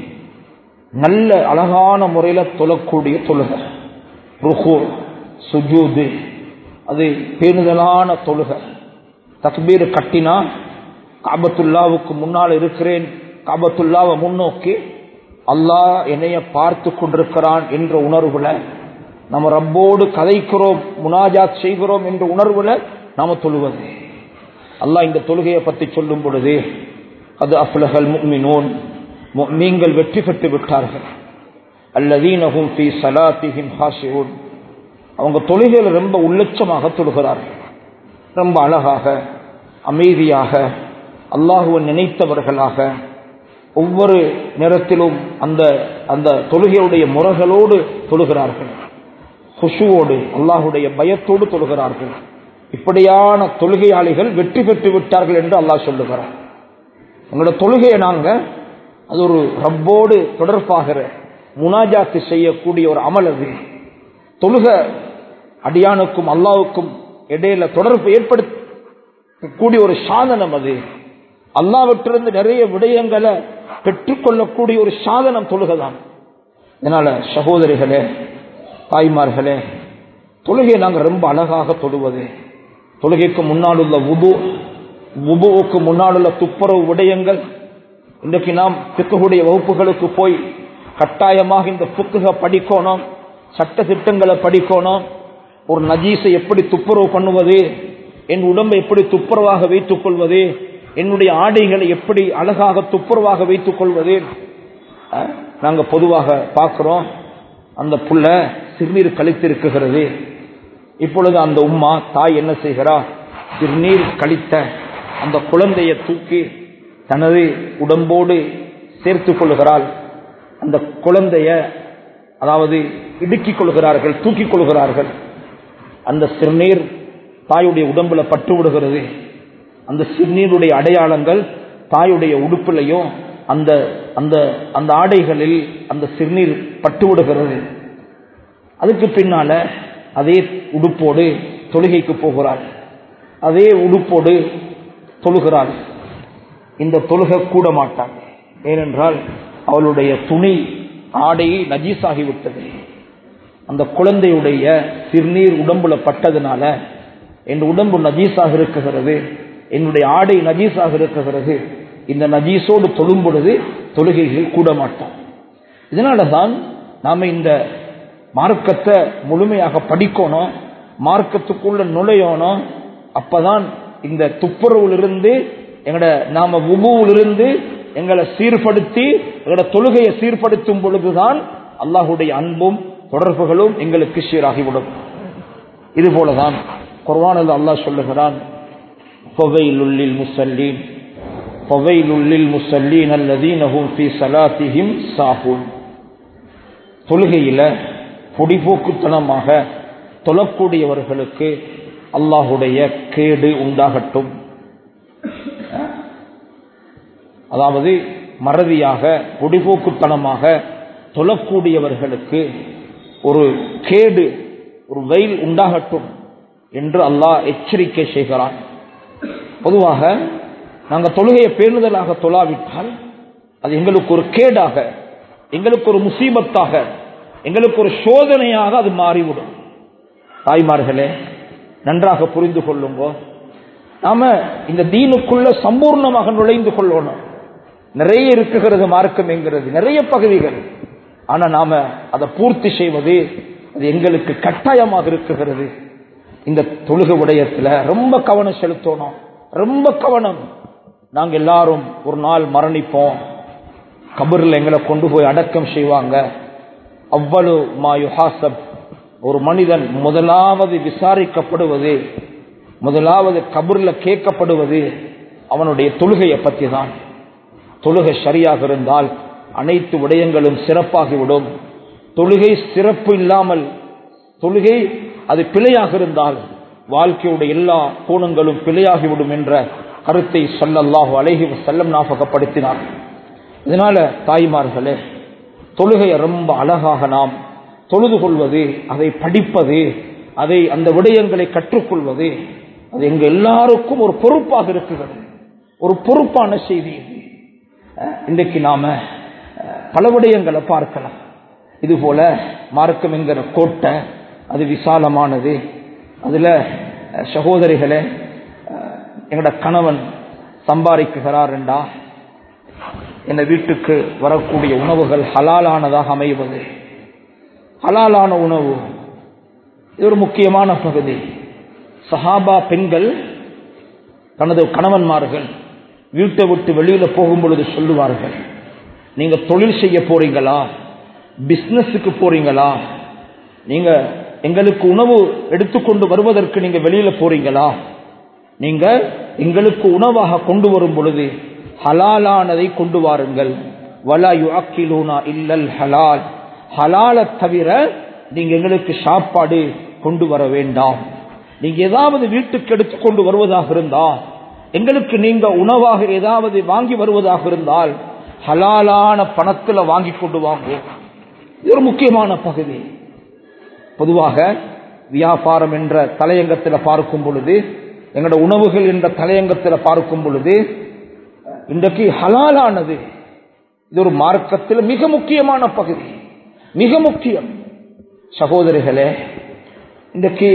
நல்ல அழகான முறையில் தொழக்கூடிய தொழுகை, ருக்கு, சுஜூது, அது பேணுதலான தொழுகை. தக்பீர் கட்டினா காபத்துல்லாவுக்கு முன்னால் இருக்கிறேன், காபத்துல்லாவை முன்னோக்கி அல்லாஹ் என்னைய பார்த்து கொண்டிருக்கிறான் என்ற உணர்வுல நம்ம ரப்போடு கதைக்கிறோம், முனாஜாத் செய்கிறோம் என்ற உணர்வுல நாம தொழுவது. அல்லாஹ் இந்த தொழுகையை பற்றி சொல்லும் பொழுது, அது அஃப்லஹல் முஃமினூன், முஃமின்கள் வெற்றி பெற்று விட்டார்கள். அல்லதீன ஹும் ஃபீ ஸலாத்திஹிம் ஹாஷிஊன், அவங்க தொழுகையில் ரொம்ப உள்ளட்சமாக தொழுகிறார்கள், ரொம்ப அழகாக அமைதியாக அல்லாஹுவை நினைத்தவர்களாக ஒவ்வொரு நேரத்திலும் அந்த அந்த தொழுகையுடைய முறைகளோடு தொழுகிறார்கள், குஷுவோடு அல்லாஹுடைய பயத்தோடு தொழுகிறார்கள். இப்படியான தொழுகையாளிகள் வெற்றி பெற்று விட்டார்கள் என்று அல்லாஹ் சொல்லுகிறார். எங்களோட தொழுகையை நாங்க அது ஒரு ரப்போடு தொடர்பாகிற முனாஜாத்து செய்யக்கூடிய ஒரு அமல். அது தொழுக அடியானுக்கும் அல்லாவுக்கும் இடையில தொடர்பு ஏற்படுத்தக்கூடிய ஒரு சாதனம். அது அல்லாஹ்விட்டிருந்து நிறைய விடயங்களை பெற்றுக்கொள்ளக்கூடிய ஒரு சாதனம் தொழுகைதான். இதனால சகோதரிகளே, தாய்மார்களே, தொழுகை நாங்கள் ரொம்ப அழகாக தொழுவது. தொழுகைக்கு முன்னால் உள்ள வுது, வுதுவுக்கு முன்னால் உள்ள துப்புரவு விடயங்கள். இன்றைக்கு நாம் ஃபிக்ஹுடைய வகுப்புகளுக்கு போய் கட்டாயமாக இந்த ஃபிக்ஹ படிக்கணும், சட்ட திட்டங்களை படிக்கணும். ஒரு நஜீஸை எப்படி துப்புரவு பண்ணுவது, என் உடம்பை எப்படி துப்புரவாக வைத்துக் கொள்வது, என்னுடைய ஆடைகளை எப்படி அழகாக துப்புரவாக வைத்துக் கொள்வது. நாங்கள் பொதுவாக பார்க்கிறோம், அந்த புள்ள சிறுநீர் கழித்திருக்கிறது. இப்பொழுது அந்த உம்மா தாய் என்ன செய்கிறா, சிறுநீர் கழித்த அந்த குழந்தையை தூக்கி தனது உடம்போடு சேர்த்துக் கொள்கிறாள். அந்த குழந்தைய அதாவது இடுக்கிக் கொள்கிறார்கள், தூக்கிக் கொள்கிறார்கள். அந்த சிறுநீர் தாயுடைய உடம்புல பட்டு விடுகிறது. அந்த சிறுநீருடைய அடையாளங்கள் தாயுடைய உடுப்பிலையும் அந்த அந்த அந்த ஆடைகளில் அந்த சிறுநீர் பட்டு விடுகிறது. அதுக்கு பின்னால அதே உடுப்போடு தொழுகைக்கு போகிறாள், அதே உடுப்போடு தொழுகிறாள். இந்த தொழுகை கூட மாட்டாள். ஏனென்றால் அவளுடைய துணி ஆடையை நஜீஸாகிவிட்டது. அந்த குழந்தையுடைய சிறுநீர் உடம்புல பட்டதுனால என் உடம்பு நஜீஸாக இருக்குகிறது, என்னுடைய ஆடை நஜீஸாக இருக்குகிறது. இந்த நஜீஸோடு தொழும் பொழுது தொழுகைகள் கூட மாட்டோம். இதனாலதான் நாம இந்த மார்க்கத்தை முழுமையாக படிக்கணும், மார்க்கத்துக்குள்ள நுழையணும். அப்பதான் இந்த துப்புரவிலிருந்து எங்கட நாம வுதுவிலிருந்து எங்களை சீர்படுத்தி எங்களோட தொழுகையை சீர்படுத்தும் பொழுதுதான் அல்லாஹுடைய அன்பும் தொடர்புகளும் எங்களுக்கு சீராகிவிடும். இது போலதான் குர்ஆனில் அல்லாஹ் சொல்லுகிறான், ஃபவைலுல் லில் முஸல்லீன் ஃபவைலுல் லில் முஸல்லீன் அல்லதீன ஹும் ஃபீ ஸலாத்திஹிம் சாஹூன். தொழுகையில பொடிபோக்குத்தனமாக தொழக்கூடியவர்களுக்கு அல்லாஹுடைய கேடு உண்டாகட்டும். அதாவது மறதியாக பொடிபோக்குத்தனமாக தொழக்கூடியவர்களுக்கு ஒரு கேடு, ஒரு வெயில் உண்டாகட்டும் என்று அல்லாஹ் எச்சரிக்கை செய்கிறான். பொதுவாக நாங்கள் தொழுகையை பேணுதலாக தொழாவிட்டால் அது எங்களுக்கு ஒரு கேடாக, எங்களுக்கு ஒரு முசீபத்தாக, எங்களுக்கு ஒரு சோதனையாக அது மாறிவிடும். தாய்மார்களே, நன்றாக புரிந்து கொள்ளுங்க. நாம இந்த தீனுக்குள்ள சம்பூர்ணமாக நுழைந்து கொள்ளணும். நிறைய இருக்குகிறது மார்க்கம் என்கிறது, நிறைய பகுதிகள். ஆனா நாம அதை பூர்த்தி செய்வது அது எங்களுக்கு கட்டாயமாக இருக்குகிறது. இந்த தொழுகை விடயத்துல ரொம்ப கவனம் செலுத்தணும், ரொம்ப கவனம். நாங்க எல்லாரும் ஒரு நாள் மரணிப்போம், கபர்ல எங்களை கொண்டு போய் அடக்கம் செய்வாங்க. அவ்வளவு மாயுஹாசப், ஒரு மனிதன் முதலாவது விசாரிக்கப்படுவது, முதலாவது கபர்ல கேட்கப்படுவது அவனுடைய தொழுகையை பற்றி தான். தொழுகை சரியாக இருந்தால் அனைத்து விடயங்களும் சிறப்பாகிவிடும். தொழுகை சிறப்பு இல்லாமல், தொழுகை அது பிழையாக இருந்தால் வாழ்க்கையுடைய எல்லா கோணங்களும் பிழையாகிவிடும் என்ற கருத்தை ஸல்லல்லாஹு அலைஹி வஸல்லம் ஞாபகப்படுத்தினார். இதனால தாய்மார்களே, தொழுகையை ரொம்ப அழகாக நாம் தொழுது கொள்வது, அதை படிப்பது, அதை அந்த விடயங்களை கற்றுக்கொள்வது அது எங்க எல்லாருக்கும் ஒரு பொறுப்பாக இருக்கிறது, ஒரு பொறுப்பான செய்தி. இன்றைக்கு நாம பல விடயங்களை பார்க்கலாம். இதுபோல மார்க்கம் என்கிற கோட்டை அது விசாலமானது. அதுல சகோதரிகளே, எங்கட கணவன் சம்பாதிக்கிறார் என்றா என் வீட்டுக்கு வரக்கூடிய உணவுகள் ஹலாலானதாக அமைவது. ஹலாலான உணவு இது ஒரு முக்கியமான பகுதி. சஹாபா பெண்கள் தனது கணவன்மார்கள் வீட்டை விட்டு வெளியில போகும் பொழுது சொல்லுவார்கள், நீங்க தொழில் செய்ய போறீங்களா, பிசினஸுக்கு போறீங்களா, நீங்க எங்களுக்கு உணவு எடுத்துக்கொண்டு வருவதற்கு நீங்க வெளியில போறீங்களா, நீங்க எங்களுக்கு உணவாக கொண்டு வரும் பொழுது ஹலாலானதை கொண்டு வாருங்கள். வலா யுஅக்கிலூனா இல்லல் ஹலால், ஹலாலை தவிர நீங்க எங்களுக்கு சாப்பாடு கொண்டு வர வேண்டாம். நீங்க ஏதாவது வீட்டுக்கு எடுத்துக்கொண்டு வருவதாக இருந்தா எங்களுக்கு நீங்க உணவாக ஏதாவது வாங்கி வருவதாக இருந்தால் ஹலாலான பணத்துல வாங்கி கொண்டு வாங்குவோம். இது ஒரு முக்கியமான பகுதி. பொதுவாக வியாபாரம் என்ற தலையங்கத்தில் பார்க்கும் பொழுது, எங்களோட உணவுகள் என்ற தலையங்கத்தில் பார்க்கும் பொழுது, இன்றைக்கு ஹலாலானது இது ஒரு மார்க்கத்தில் மிக முக்கியமான பகுதி, மிக முக்கியம். சகோதரிகளே, இன்றைக்கு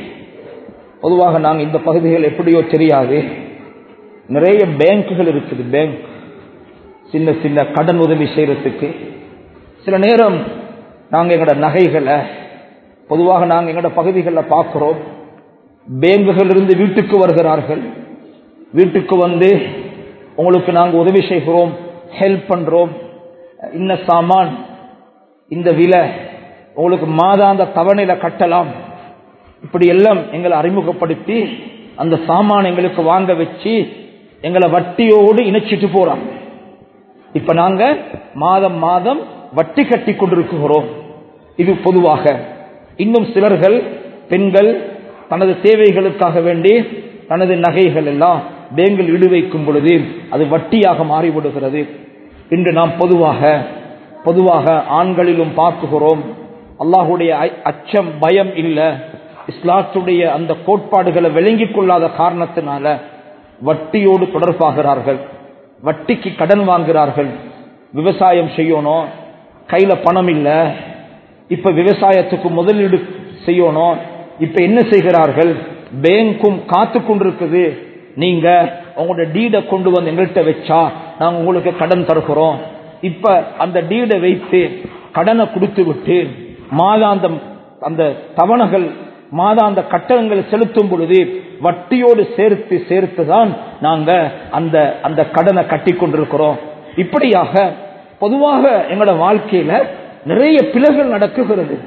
பொதுவாக நாங்கள் இந்த பகுதிகள் எப்படியோ தெரியாது, நிறைய பேங்குகள் இருக்குது. பேங்க் சின்ன சின்ன கடன் உதவி செய்யறதுக்கு. சில நேரம் நாங்கள் எங்களோட நகைகளை பொதுவாக நாங்கள் எங்களோட பகுதிகளில் பார்க்கிறோம். பேங்குகள் இருந்து வீட்டுக்கு வருகிறார்கள். வீட்டுக்கு வந்து உங்களுக்கு நாங்கள் உதவி செய்கிறோம், ஹெல்ப் பண்றோம், இன்ன சாமான் இந்த விலை உங்களுக்கு மாதாந்த தவணையில கட்டலாம், இப்படி எல்லாம் எங்களை அறிமுகப்படுத்தி அந்த சாமான் எங்களுக்கு வாங்க வச்சு எங்களை வட்டியோடு இணைச்சிட்டு போறாங்க. இப்ப நாங்க மாதம் மாதம் வட்டி கட்டி கொண்டிருக்கிறோம். இது பொதுவாக. இன்னும் சிலர்கள், பெண்கள் தனது தேவைகளுக்காக வேண்டி தனது நகைகள் எல்லாம் பேங்கில் ஈடு வைக்கும் பொழுது அது வட்டியாக மாறிவிடுகிறது. இன்று நாம் பொதுவாக பொதுவாக ஆண்களிலும் பார்க்குகிறோம், அல்லாஹுடைய அச்சம் பயம் இல்ல, இஸ்லாத்துடைய அந்த கோட்பாடுகளை விளங்கிக் கொள்ளாத காரணத்தினால வட்டியோடு தொடர்பாகிறார்கள், வட்டிக்கு கடன் வாங்குகிறார்கள். விவசாயம் செய்யணும், கையில பணம் இல்ல, இப்ப விவசாயத்துக்கு முதலீடு செய்யணும். இப்ப என்ன செய்கிறார்கள், பேங்கும் காத்து கொண்டிருக்குது, நீங்க உங்களோட டீடை கொண்டு வந்து எங்கள்கிட்ட வச்சா நாங்க உங்களுக்கு கடன் தருகிறோம். இப்ப அந்த டீடை வைத்து கடனை கொடுத்து விட்டு மாதாந்தம் அந்த தவணைகள் மாதாந்த கட்டணங்களை செலுத்தும் பொழுது வட்டியோடு சேர்த்து சேர்த்துதான் நாங்க அந்த அந்த கடனை கட்டி கொண்டிருக்கிறோம். இப்படியாக பொதுவாக எங்களோட வாழ்க்கையில நிறைய பிழைகள் நடக்குகிறது.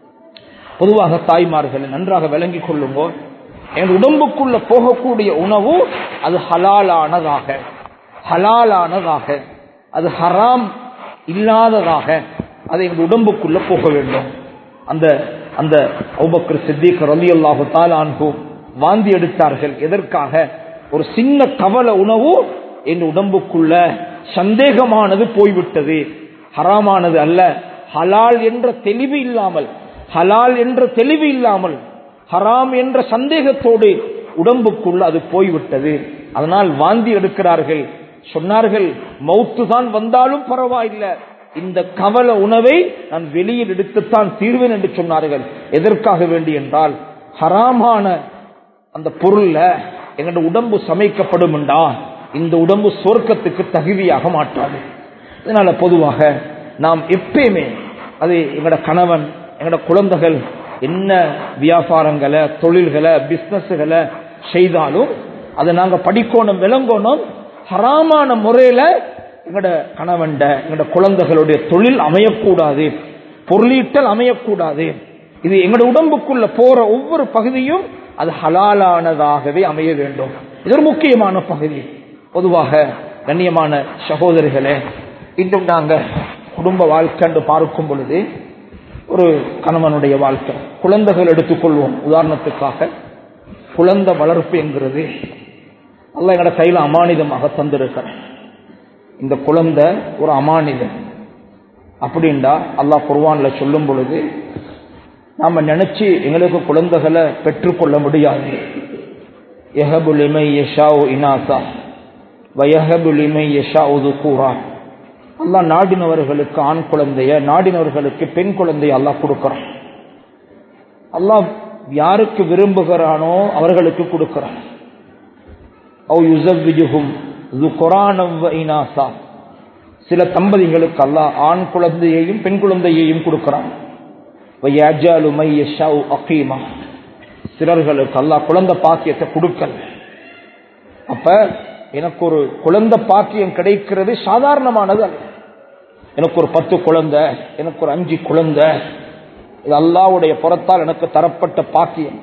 பொதுவாக தாய்மார்கள் நன்றாக விளங்கிக் கொள்ளுங்க, எங்கள் உடம்புக்குள்ள போகக்கூடிய உணவு அது ஹலாலானதாக ஹலாலானதாக அது ஹராம் இல்லாததாக அது எங்கள் உடம்புக்குள்ள போக வேண்டும். அந்த அந்த அபூபக்கர் சித்திக் ரலியல்லாஹு தஆலா அன்ஹு வாந்தி எடுத்தார்கள். எதற்காக? ஒரு சின்ன கவல உணவு என் உடம்புக்குள்ள சந்தேகமானது போய்விட்டது, ஹராமானது அல்ல, ஹலால் என்ற தெளிவு இல்லாமல் ஹலால் என்ற தெளிவு இல்லாமல் ஹராம் என்ற சந்தேகத்தோடு உடம்புக்குள்ள அது போய்விட்டது. அதனால் வாந்தி எடுக்கிறார்கள். சொன்னார்கள், மௌத்து தான் வந்தாலும் பரவாயில்லை, இந்த கவல உணவை நான் வெளியில் எடுத்துத்தான் தீர்வேன் என்று சொன்னார்கள். எதற்காக வேண்டி என்றால், ஹராமான அந்த பொருள்ல எங்களோட உடம்பு சமைக்கப்படும் என்றா இந்த உடம்பு சொர்க்கத்துக்கு தகுதியாக மாட்டாது. இதனால பொதுவாக நாம் எப்பயுமே அது எங்களோட கணவன் எங்களோட குழந்தைகள் என்ன வியாபாரங்களை தொழில்களை பிசினஸ்களை செய்தாலும் அதை நாங்க படிக்கணும், விளங்கணும். ஹராமான முறையில எங்களோட கணவன் எங்களோட குழந்தைகளுடைய தொழில் அமையக்கூடாது, பொருளீட்டல் அமையக்கூடாது. இது எங்களோட உடம்புக்குள்ள போற ஒவ்வொரு பகுதியும் அது ஹலாலானதாகவே அமைய வேண்டும். இது ஒரு முக்கியமான பகுதி. பொதுவாக கண்ணியமான சகோதரிகளே, இன்னும் நாங்க குடும்ப வாழ்க்கை பார்க்கும் பொழுது ஒரு கணவனுடைய வாழ்க்கை, குழந்தைகள் எடுத்துக்கொள்வோம் உதாரணத்துக்காக. குழந்தை வளர்ப்பு என்கிறது அல்லாஹ் எங்களோட கையில அமானிதமாக தந்திருக்கிறேன். இந்த குழந்தை ஒரு அமானிதம் அப்படின்டா அல்லாஹ் குர்ஆன்ல சொல்லும் பொழுது நாம நினைச்சு எங்களுக்கு குழந்தைகளை பெற்றுக்கொள்ள முடியாது. யஹபு லிமை யஷாஉ இனாஸா வ யஹபு லிமை யஷாஉ ذுகூரா. அல்லாஹ் நாடினவர்களுக்கு ஆண் குழந்தைய, நாடினவர்களுக்கு பெண் குழந்தைய அல்லாஹ் கொடுக்கிறான். அல்லாஹ் யாருக்கு விரும்புகிறானோ அவர்களுக்கு கொடுக்கிறான். அவ் யுஸவ்விஜுஹும் ذுகுரானம் வ இனாஸா. சில தம்பதிகளுக்கு அல்லாஹ் ஆண் குழந்தையையும் பெண் குழந்தையையும் கொடுக்கிறான். வ யஜஅலு மை யஷாஉ அகீமா. சிலர்களுக்கு அல்லாஹ் குழந்தை பாக்கியத்தை கொடுக்கல. அப்ப எனக்கு ஒரு குழந்தை பாக்கியம் கிடைக்கிறது சாதாரணமானது அல்ல. எனக்கு ஒரு பத்து குழந்தை, எனக்கு ஒரு அஞ்சு குழந்தை, இது அல்லாஹ்வுடைய புறத்தால் எனக்கு தரப்பட்ட பாக்கியம்.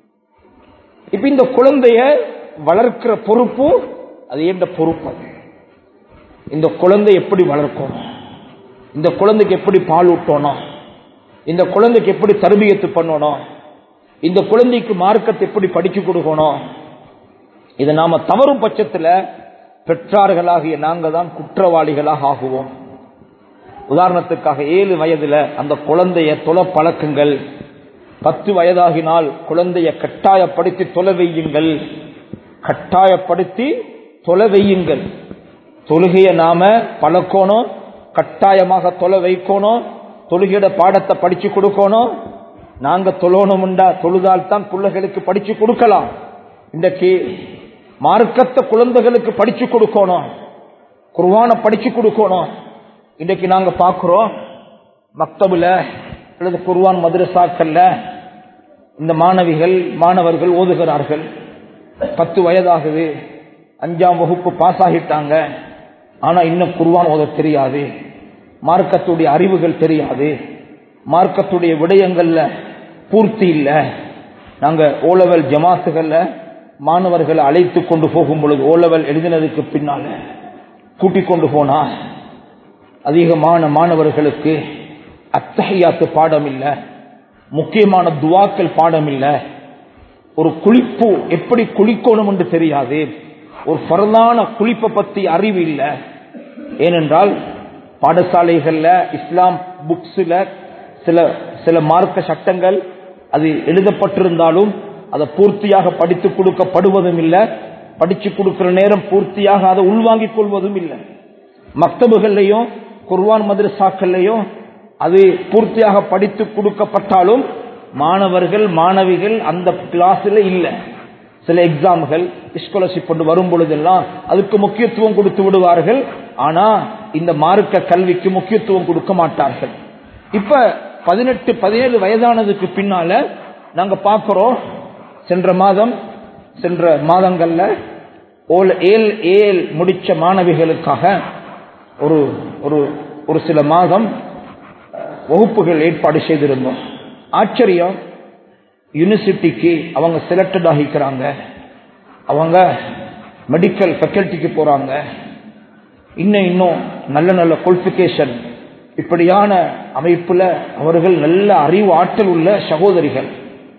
இப்ப இந்த குழந்தைய வளர்க்கிற பொறுப்பு அது என்ற பொறுப்பு. இந்த குழந்தை எப்படி வளர்க்கணும், இந்த குழந்தைக்கு எப்படி பால் ஊட்டணும், இந்த குழந்தைக்கு எப்படி தர்பியத்து பண்ணணும், இந்த குழந்தைக்கு மார்க்கத்தை எப்படி படிச்சு கொடுக்கணும், இதை நாம தவறும் பட்சத்தில் பெற்றார்களாகிய நாங்க தான் குற்றவாளிகளாக ஆகுவோம். உதாரணத்துக்காக ஏழு வயதுல அந்த குழந்தைய தொலை பழக்குங்கள். பத்து வயதாகினால் குழந்தைய கட்டாயப்படுத்தி தொலை வையுங்கள். கட்டாயப்படுத்தி தொலை வையுங்கள். தொழுகைய நாம பழக்கணும், கட்டாயமாக தொலை வைக்கணும், தொழுகையோட பாடத்தை படிச்சு கொடுக்கணும். நாங்க தொழணும்டா தொழுதால் தான் பிள்ளைகளுக்கு படிச்சு கொடுக்கலாம். இன்றைக்கு மார்க்கத்தை குழந்தைகளுக்கு படிச்சு கொடுக்கணும், குர்ஆனை படிச்சு கொடுக்கணும். இன்றைக்கு நாங்க பார்க்கிறோம் மக்தபுல அல்லது குர்ஆன் மதரசாக்கள்ல இந்த மாணவிகள் மாணவர்கள் ஓதுகிறார்கள். பத்து வயதாகுது, அஞ்சாம் வகுப்பு பாஸ் ஆகிட்டாங்க. ஆனா இன்னும் குர்ஆன் ஓத தெரியாது, மார்க்கத்துடைய அறிவுகள் தெரியாது, மார்க்கத்துடைய விடயங்கள்ல பூர்த்தி இல்ல. நாங்க ஓலவல் ஜமாத்துகள்ல மாணவர்களை அழைத்து கொண்டு போகும் பொழுது ஓலவல் எழுதினதுக்கு பின்னால கூட்டிக் கொண்டு போனா அதிகமான மாணவர்களுக்கு அத்தஹியாத்து பாடம் இல்ல, முக்கியமான துவாக்கள் பாடம் இல்ல, ஒரு குளிப்பு எப்படி குளிக்கணும் என்று தெரியாது, ஒரு ஃபர்லான குளிப்பை பத்தி அறிவு இல்ல. ஏனென்றால் பாடசாலைகள்ல இஸ்லாம் புக்ஸ்ல சில சில மார்க்க சட்டங்கள் அது எழுதப்பட்டிருந்தாலும் அதை பூர்த்தியாக படித்து கொடுக்கப்படுவதும் இல்லை, படிச்சு கொடுக்கிற நேரம் பூர்த்தியாக அதை உள்வாங்கிக் கொள்வதும் இல்லை. மக்தபுகள்லையும் குர்ஆன் மதரசாக்கள்லையும் அது பூர்த்தியாக படித்து கொடுக்கப்பட்டாலும் மாணவர்கள் மாணவிகள் அந்த கிளாஸ்ல இல்லை. சில எக்ஸாம்கள் ஸ்காலர்ஷிப் கொண்டு வரும் பொழுதெல்லாம் அதுக்கு முக்கியத்துவம் கொடுத்து விடுவார்கள். ஆனா இந்த மார்க்க கல்விக்கு முக்கியத்துவம் கொடுக்க மாட்டார்கள். இப்ப பதினெட்டு பதினேழு வயதானதுக்கு பின்னால நாங்க பார்க்கிறோம், சென்ற மாதம் சென்ற மாதங்கள்ல ஏல் ஏல் முடிச்ச மாணவிகளுக்காக ஒரு ஒரு சில மாதம் வகுப்புகள் ஏற்பாடு செய்திருந்தோம். ஆச்சரியம், யூனிவர்சிட்டிக்கு அவங்க செலக்டட் ஆகிக்கிறாங்க, அவங்க மெடிக்கல் ஃபேக்கல்டிக்கு போறாங்க, இன்னும் இன்னும் நல்ல நல்ல குவாலிஃபிகேஷன், இப்படியான அமைப்புல அவர்கள் நல்ல அறிவு ஆற்றல் உள்ள சகோதரிகள்.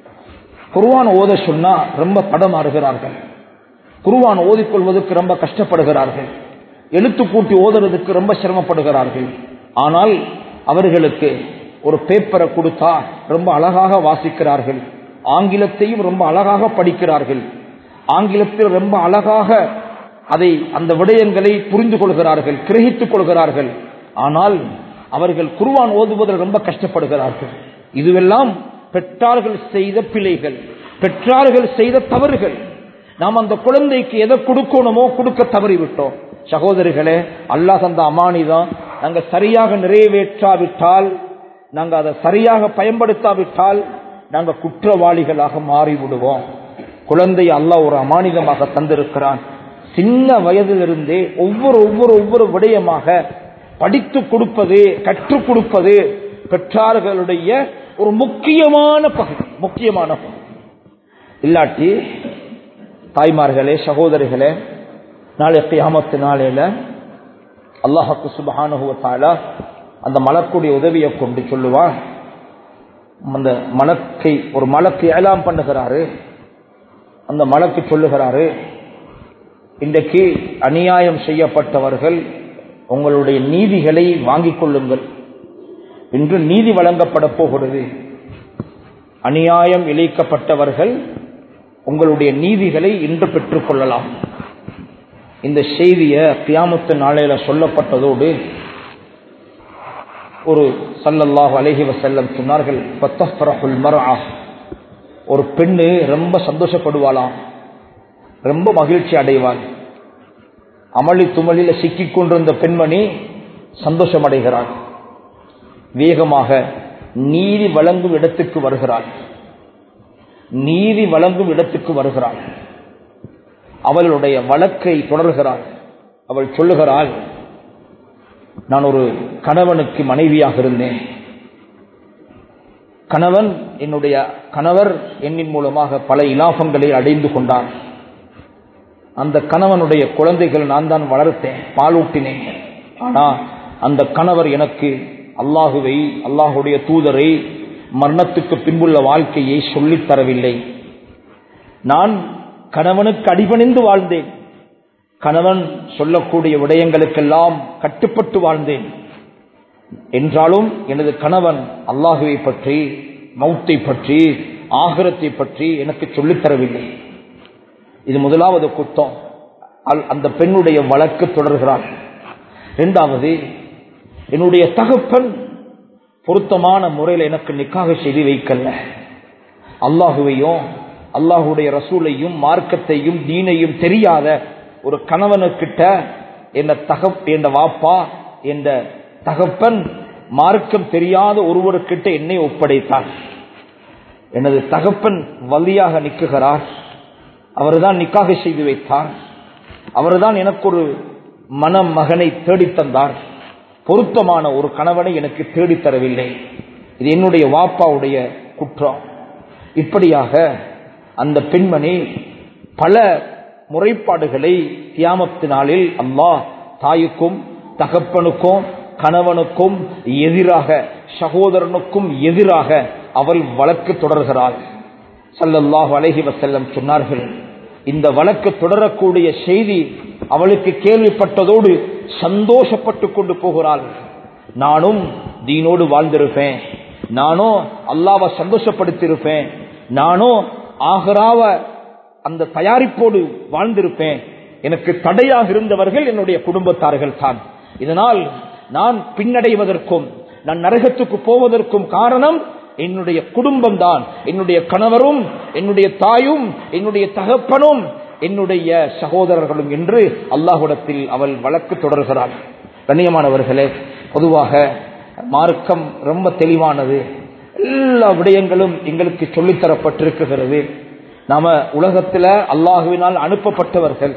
குர்ஆன் ஓத சொன்னா ரொம்ப படமாறுகிறார்கள், குர்ஆன் ஓதிக்கொள்வதற்கு ரொம்ப கஷ்டப்படுகிறார்கள், எழுத்து கூட்டி ஓதுறதுக்கு ரொம்ப சிரமப்படுகிறார்கள். ஆனால் அவர்களுக்கு ஒரு பேப்பரை கொடுத்தா ரொம்ப அழகாக வாசிக்கிறார்கள், ஆங்கிலத்தையும் ரொம்ப அழகாக படிக்கிறார்கள், ஆங்கிலத்தில் ரொம்ப அழகாக அதை அந்த விடயங்களை புரிந்து கொள்கிறார்கள், கிரகித்துக் கொள்கிறார்கள். ஆனால் அவர்கள் குர்ஆன் ஓதுவதில் ரொம்ப கஷ்டப்படுகிறார்கள். இதுவெல்லாம் பெற்றார்கள் செய்த பிழைகள், பெற்றார்கள் செய்த தவறுகள். நாம் அந்த குழந்தைக்கு எதை கொடுக்கணுமோ கொடுக்க தவறிவிட்டோம். சகோதரிகளே, அல்லாஹ் தந்த அமானிதான் நாங்க சரியாக நிறைவேற்றாவிட்டால், நாங்க அதை சரியாக பயன்படுத்தாவிட்டால் நாங்க குற்றவாளிகளாக மாறிவிடுவோம். குழந்தையை அல்லாஹ் ஒரு அமானிதமாக தந்திருக்கிறான். சின்ன வயதிலிருந்தே ஒவ்வொரு ஒவ்வொரு ஒவ்வொரு விடயமாக படித்து கொடுப்பது, கற்றுக் கொடுப்பது பெற்றார்களுடைய ஒரு முக்கியமான பகுதி, முக்கியமான பகுதி. இல்லாட்டி தாய்மார்களே, சகோதரிகளே, நாளை கியாமத்து நாளையில அல்லாஹ் சுப்ஹானஹு வ தஆலா அந்த மலக்குடைய உதவியை கொண்டு சொல்லுவான். அந்த மலக்கை ஒரு மலக்கு ஏலாம் பண்ணுகிறாரு. அந்த மலக்கு சொல்லுகிறாரு, இன்றைக்கு அநியாயம் செய்யப்பட்டவர்கள் உங்களுடைய நீதிகளை வாங்கிக் கொள்ளுங்கள், இன்று நீதி வழங்கப்பட போகிறது. அநியாயம் இழைக்கப்பட்டவர்கள் உங்களுடைய நீதிகளை இன்று பெற்றுக் கொள்ளலாம். இந்த செய்தியை கியாமத்து நாளையில சொல்லப்பட்டதோடு ஒரு ஸல்லல்லாஹு அலைஹி வஸல்லம் சொன்னார்கள், ஃபத்தஃப்ரஹுல் மர்ஆ, ஒரு பெண்ணு ரொம்ப சந்தோஷப்படுவாளாம், ரொம்ப மகிழ்ச்சி அடைவாள். அமளி துமளில சிக்கிக் கொண்டிருந்த பெண்மணி சந்தோஷம் அடைகிறாள். வேகமாக நீதி வழங்கும் இடத்துக்கு வருகிறாள், நீதி வழங்கும் இடத்துக்கு வருகிறாள். அவளுடைய வழக்கை தொடர்கிறாள். அவள் சொல்லுகிறாள், நான் ஒரு கணவனுக்கு மனைவியாக இருந்தேன். கணவன் என்னுடைய கணவர் என்னின் மூலமாக பல இலாபங்களை அடைந்து கொண்டார். அந்த கணவனுடைய குழந்தைகள் நான் தான் வளர்த்தேன், பாலூட்டினேன். ஆனா அந்த கணவர் எனக்கு அல்லாஹுவை, அல்லாஹுடைய தூதரை, மரணத்துக்கு பின்புள்ள வாழ்க்கையை சொல்லித் தரவில்லை. நான் கணவனுக்கு அடிபணிந்து வாழ்ந்தேன். கணவன் சொல்லக்கூடிய விடயங்களுக்கெல்லாம் கட்டுப்பட்டு வாழ்ந்தேன். என்றாலும் எனது கணவன் அல்லாஹுவை பற்றி, மௌத்தை பற்றி, ஆகிரத்தை பற்றி எனக்கு சொல்லித்தரவில்லை. இது முதலாவது குத்தம். அந்த பெண்ணுடைய வழக்கு தொடர்கிறாள். இரண்டாவது, என்னுடைய தகப்பன் பொருத்தமான முறையில் எனக்கு நிக்காக செய்து வைக்கல. அல்லாஹுவையும் அல்லாஹுடைய ரசூலையும் மார்க்கத்தையும் தீனையும் தெரியாத ஒரு கணவனுக்கிட்ட என்ன தகப் என்ற வாப்பா என்ற தகப்பன் மார்க்கம் தெரியாத ஒருவருக்கிட்ட என்னை ஒப்படைத்தார். எனது தகப்பன் வலியாக நிற்குகிறார். அவர்தான் நிக்காக செய்து வைத்தார். அவர்தான் எனக்கு ஒரு மனம் மகனை தேடித்தந்தார். பொருத்தமான ஒரு கணவனை எனக்கு தேடித்தரவில்லை. இது என்னுடைய வாப்பாவுடைய குற்றம். இப்படியாக அந்த பெண்மணி பல முறைப்பாடுகளை கியாமத்து நாளில் அல்லாஹ் தாய்க்கும் தகப்பனுக்கும் கணவனுக்கும் எதிராக, சகோதரனுக்கும் எதிராக அவள் வழக்கு தொடர்கிறாள். ஸல்லல்லாஹு அலைஹி வஸல்லம் சொன்னார்கள், இந்த வழக்கு தொடரக்கூடிய செய்தி அவளுக்கு கேள்விப்பட்டதோடு சந்தோஷப்பட்டு கொண்டு போகிறாள். நானும் தீனோடு வாழ்ந்திருப்பேன், நானோ அல்லாஹ்வை சந்தோஷப்படுத்தியிருப்பேன், நானோ ஆகிராவ அந்த தயாரிப்போடு வாழ்ந்திருப்பேன். எனக்கு தடையாக இருந்தவர்கள் என்னுடைய குடும்பத்தார்கள் தான். இதனால் நான் பின்னடைவதற்கும் நான் நரகத்துக்கு போவதற்கும் காரணம் என்னுடைய குடும்பம் தான், என்னுடைய கணவரும் என்னுடைய தாயும் என்னுடைய தகப்பனும் என்னுடைய சகோதரர்களும் என்று அல்லாஹ்விடத்தில் அவள் வழக்கு தொடர்கிறாள். கண்ணியமானவர்களே, பொதுவாக மார்க்கம் ரொம்ப தெளிவானது. எல்லா விடயங்களும் எங்களுக்கு சொல்லித்தரப்பட்டிருக்கிறது. நாம உலகத்துல அல்லாஹுவினால் அனுப்பப்பட்டவர்கள்.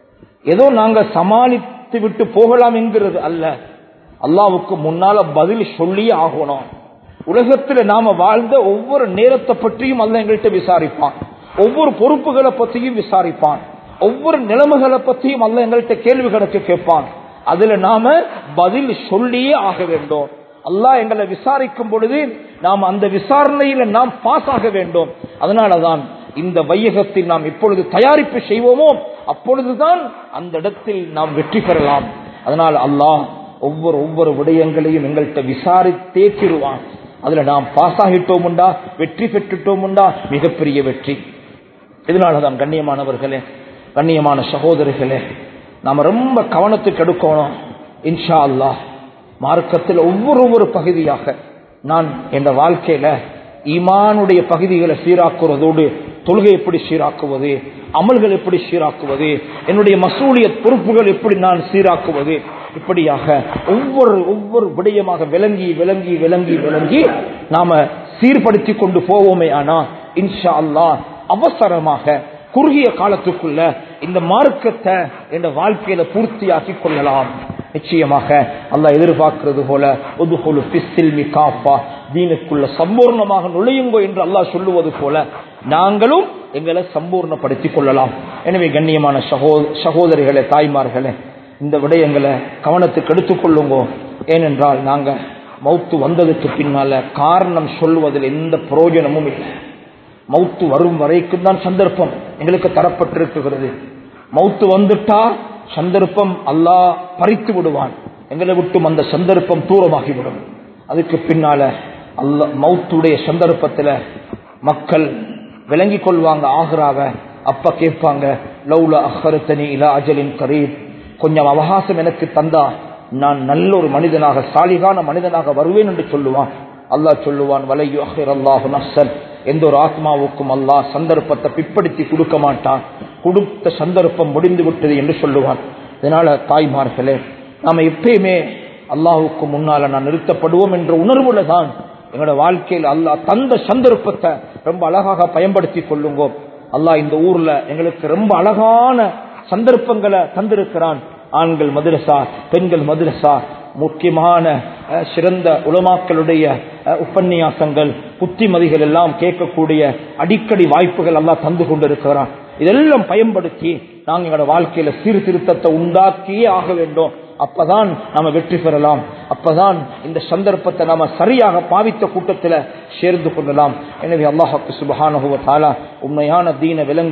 ஏதோ நாங்க சமாளித்து விட்டு போகலாம் என்கிறது அல்ல. அல்லாஹ்வுக்கு முன்னால பதில் சொல்லி ஆகணும். உலகத்தில் நாம வாழ்ந்த ஒவ்வொரு நேரத்தை பற்றியும் அல்லாஹ் எங்கள்கிட்ட விசாரிப்பான். ஒவ்வொரு பொறுப்புகளை பற்றியும் விசாரிப்பான். ஒவ்வொரு நிலைமைகளை பற்றியும் அல்லாஹ் எங்கள்கிட்ட கேள்வி கணக்கு கேட்பான். அதுல நாம பதில் சொல்லியே ஆக வேண்டும். அல்லாஹ் எங்களை விசாரிக்கும் பொழுது நாம் அந்த விசாரணையில நாம் பாஸ் ஆக வேண்டும். அதனாலதான் இந்த வையகத்தில் நாம் எப்பொழுது தயாரிப்பு செய்வோமோ அப்பொழுதுதான் அந்த இடத்தில் நாம் வெற்றி பெறலாம். அதனால் அல்லாஹ் ஒவ்வொரு ஒவ்வொரு விடயங்களையும் எங்கள்கிட்ட விசாரித்தே தீருவான். அதுல நாம் பாஸ் ஆகிட்டோமுண்டா, வெற்றி பெற்றுட்டோமுண்டா, மிகப்பெரிய வெற்றி. இதனாலதான் கண்ணியமானவர்களே, கண்ணியமான சகோதரிகளே, நாம ரொம்ப கவனத்துக்கு எடுக்கணும். இன்ஷா அல்லாஹ் மார்க்கத்தில் ஒவ்வொரு ஒவ்வொரு பகுதியாக நான் என் வாழ்க்கையில ஈமானுடைய பகுதிகளை சீராக்குவதோடு தொழுகை எப்படி சீராக்குவது, அமல்கள் எப்படி சீராக்குவது, என்னுடைய மசூலியத் பொறுப்புகள் எப்படி நான் சீராக்குவது, இப்படியாக ஒவ்வொரு ஒவ்வொரு விடயமாக விளங்கி விளங்கி விளங்கி விளங்கி நாம சீர்படுத்தி கொண்டு போவோமே. ஆனா இன்ஷா அல்லாஹ் அவசரமாக குறுகிய காலத்துக்குள்ள இந்த மார்க்கத்தை என்ற வாழ்க்கையில பூர்த்தியாக்கி கொள்ளலாம். நிச்சயமாக அல்லாஹ் எதிர்பார்க்கிறது போல உதுகுலு ஃபிஸ்ஸில்மி காஃபா, தீனுக்குள்ள சம்பூர்ணமாக நுழையுங்கோ என்று அல்லாஹ் சொல்லுவது போல நாங்களும் எங்களை சம்பூர்ணப்படுத்திக் கொள்ளலாம். எனவே கண்ணியமான சகோ சகோதரிகளே, தாய்மார்களே, இந்த விடயங்களை கவனத்துக்கு எடுத்துக் கொள்ளுங்கோ. ஏனென்றால் நாங்க மௌத்து வந்ததுக்கு பின்னால காரணம் சொல்லுவதில் எந்த பிரயோஜனமும் இல்லை. மௌத்து வரும் வரைக்கும் தான் சந்தர்ப்பம் எங்களுக்கு தரப்பட்டிருக்கிறது. மௌத்து வந்துட்டா சந்தர்ப்பம் அல்லாஹ் பறித்து விடுவான். எங்களை விட்டும் அந்த சந்தர்ப்பம் தூரமாகிவிடும். அதுக்கு பின்னால அல்லாஹ் மௌத்துடைய சந்தர்ப்பத்தில் மக்கள் விளங்கிக் கொள்வாங்க. ஆகிறாக அப்ப கேட்பாங்க, லௌலா அஹ்ரதனி இலா அஜலின் கரீப், கொஞ்சம் அவகாசம் எனக்கு தந்தா நான் நல்ல ஒரு மனிதனாக, சாலிகான மனிதனாக வருவேன் என்று சொல்லுவான். அல்லாஹ் சொல்லுவான், வலையு அஹ்ரல்லாஹு நஃப்ஸன், எந்த ஒரு ஆத்மாவுக்கும் அல்லாஹ் சந்தர்ப்பத்தை பிற்படுத்தி கொடுக்க மாட்டான். கொடுத்த சந்தர்ப்பம் முடிந்து விட்டது என்று சொல்லுவான். இதனால தாய்மார்களே, நாம எப்பயுமே அல்லாஹுக்கு முன்னால நான் நிறுத்தப்படுவோம் என்ற உணர்வுல தான் எங்களோட வாழ்க்கையில் அல்லாஹ் தந்த சந்தர்ப்பத்தை ரொம்ப அழகாக பயன்படுத்தி கொள்ளுங்கோ. அல்லாஹ் இந்த ஊர்ல எங்களுக்கு ரொம்ப அழகான சந்தர்ப்பங்களை தந்திருக்கிறான். ஆண்கள் மதரசா, பெண்கள் மதரசா, முக்கியமான சிறந்த உலமாக்களுடைய உபன்யாசங்கள், புத்திமதிகள் எல்லாம் கேட்கக்கூடிய அடிக்கடி வாய்ப்புகள் எல்லாம் தந்து கொண்டிருக்கிறான். இதெல்லாம் பயன்படுத்தி நாங்கள் எங்களோட வாழ்க்கையில சீர்திருத்தத்தை உண்டாக்கியே ஆக வேண்டும். அப்பதான் நாம வெற்றி பெறலாம். அப்பதான் இந்த சந்தர்ப்பத்தை நாம சரியாக பாவித்த கூட்டத்தில் சேர்ந்து கொள்ளலாம். எனவே அல்லாஹ் சுப்ஹானஹு வ தஆலா உண்மையான தீனை விளங்கி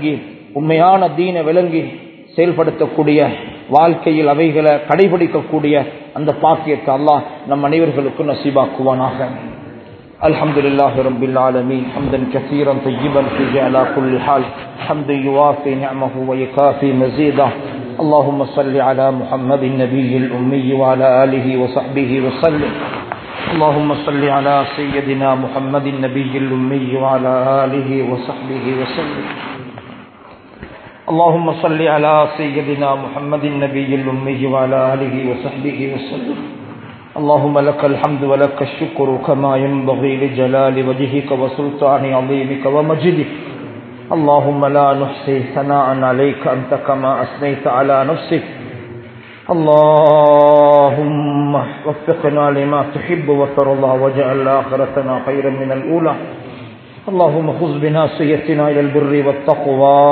உண்மையான தீனை விளங்கி செயல்படுத்தக்கூடிய வாழ்க்கையில் அவைகளை கடைபிடிக்கக்கூடிய அந்த பாக்கியத்தை அல்லாஹ் நம் அனைவர்களுக்கும் நசீபாக்குவானாக. அல்ஹம்துலில்லாஹி ரப்பில் ஆலமீன் ஹம்தன் கஸீரன் தய்யிபன் ஃபீஹி அலா குல்லி ஹால் ஹம்து யுவாஃபி நிஅமஹு வ யுகாஃபி மஸீதா. اللهم صل على محمد النبي الأمي وعلى آله وصحبه وسلم. اللهم صل على سيدنا محمد النبي الأمي وعلى آله وصحبه وسلم. اللهم صل على سيدنا محمد النبي الأمي وعلى آله وصحبه وسلم. اللهم لك الحمد ولك الشكر كما ينبغي لجلال وجهك وسلطان عظيمك ومجدك. اللهم لا نحصي ثناء عليك أنت كما أثنيت على نفسك. اللهم وفقنا لما تحب وترضى واجعل آخرتنا خيرا من الأولى. اللهم خذ بناصيتنا إلى البر والتقوى.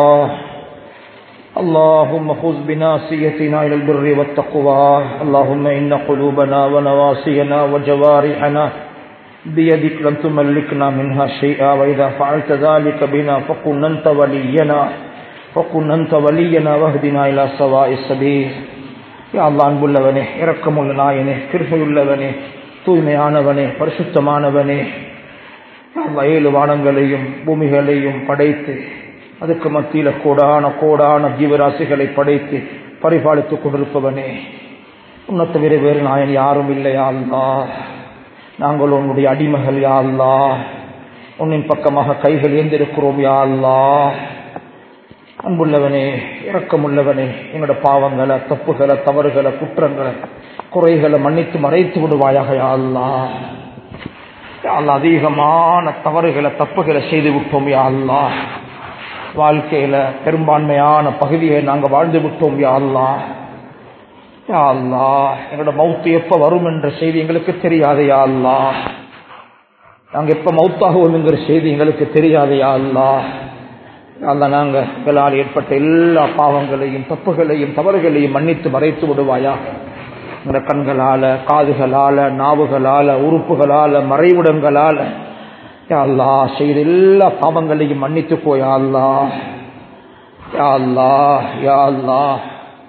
اللهم خذ بناصيتنا إلى البر والتقوى. اللهم إن قلوبنا ونواصينا وجوارحنا بيدك لن تملكنا منها شيئا وإذا فعلت ذلك بنا فقل أنت ولينا فقل أنت ولينا واهدنا إلى سواء السبيل. யா அல்லாஹ் அன்புள்ளவனே, இரக்கமுள்ள நாயனே, கிருபையுள்ளவனே, தூய்மையானவனே, பரிசுத்தமானவனே, அல்லாஹ் ஏழு வானங்களையும் பூமிகளையும் படைத்து அதுக்கு மத்தியில கோடான கோடான ஜீவராசிகளை படைத்து பரிபாலித்துக் கொண்டிருப்பவனே, உன்னை தவிர வேறு நாயன் யாரும் இல்லை யா அல்லாஹ். நாங்கள் உன்னுடைய அடிமைகள் யா அல்லாஹ். உன்னின் பக்கமாக கைகள் ஏந்திருக்கிறோம் யா அல்லாஹ். அன்புள்ளவனே, இரக்கமுள்ளவனே, எங்களோட பாவங்களை, தப்புகளை, தவறுகளை, குற்றங்களை, குறைகளை மன்னித்து மறைத்து விடுவாயாக யா அல்லாஹ். யா அல்லாஹ், அதிகமான தவறுகளை, தப்புகளை செய்து விட்டோம் யா அல்லாஹ். வாழ்க்கையில பெரும்பான்மையான பகுதியை நாங்கள் வாழ்ந்து விட்டோம் யா அல்லாஹ். யா அல்லாஹ், எங்களோட மௌத்து எப்ப வரும் என்ற செய்தி எங்களுக்கு தெரியாது யா அல்லாஹ். நாங்க எப்ப மௌத்தாகுவோம் என்கிற செய்தி எங்களுக்கு தெரியாது யா அல்லாஹ். அல்ல நாங்க எங்களால் ஏற்பட்ட எல்லா பாவங்களையும் தப்புகளையும் தவறுகளையும் மன்னித்து மறைத்து விடுவாயா. எங்களோட கண்களால, காதுகளால, நாவுகளால, உறுப்புகளால, மறைவிடங்களால யா அல்லாஹ் செய்த எல்லா பாவங்களையும் மன்னித்துக்கோ யா அல்லாஹ். யா அல்லாஹ், யா அல்லாஹ்,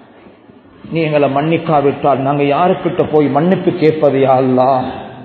நீ எங்களை மன்னிக்காவிட்டால் நாங்க யாருக்கிட்ட போய் மன்னிப்பு கேட்பது யா அல்லாஹ்.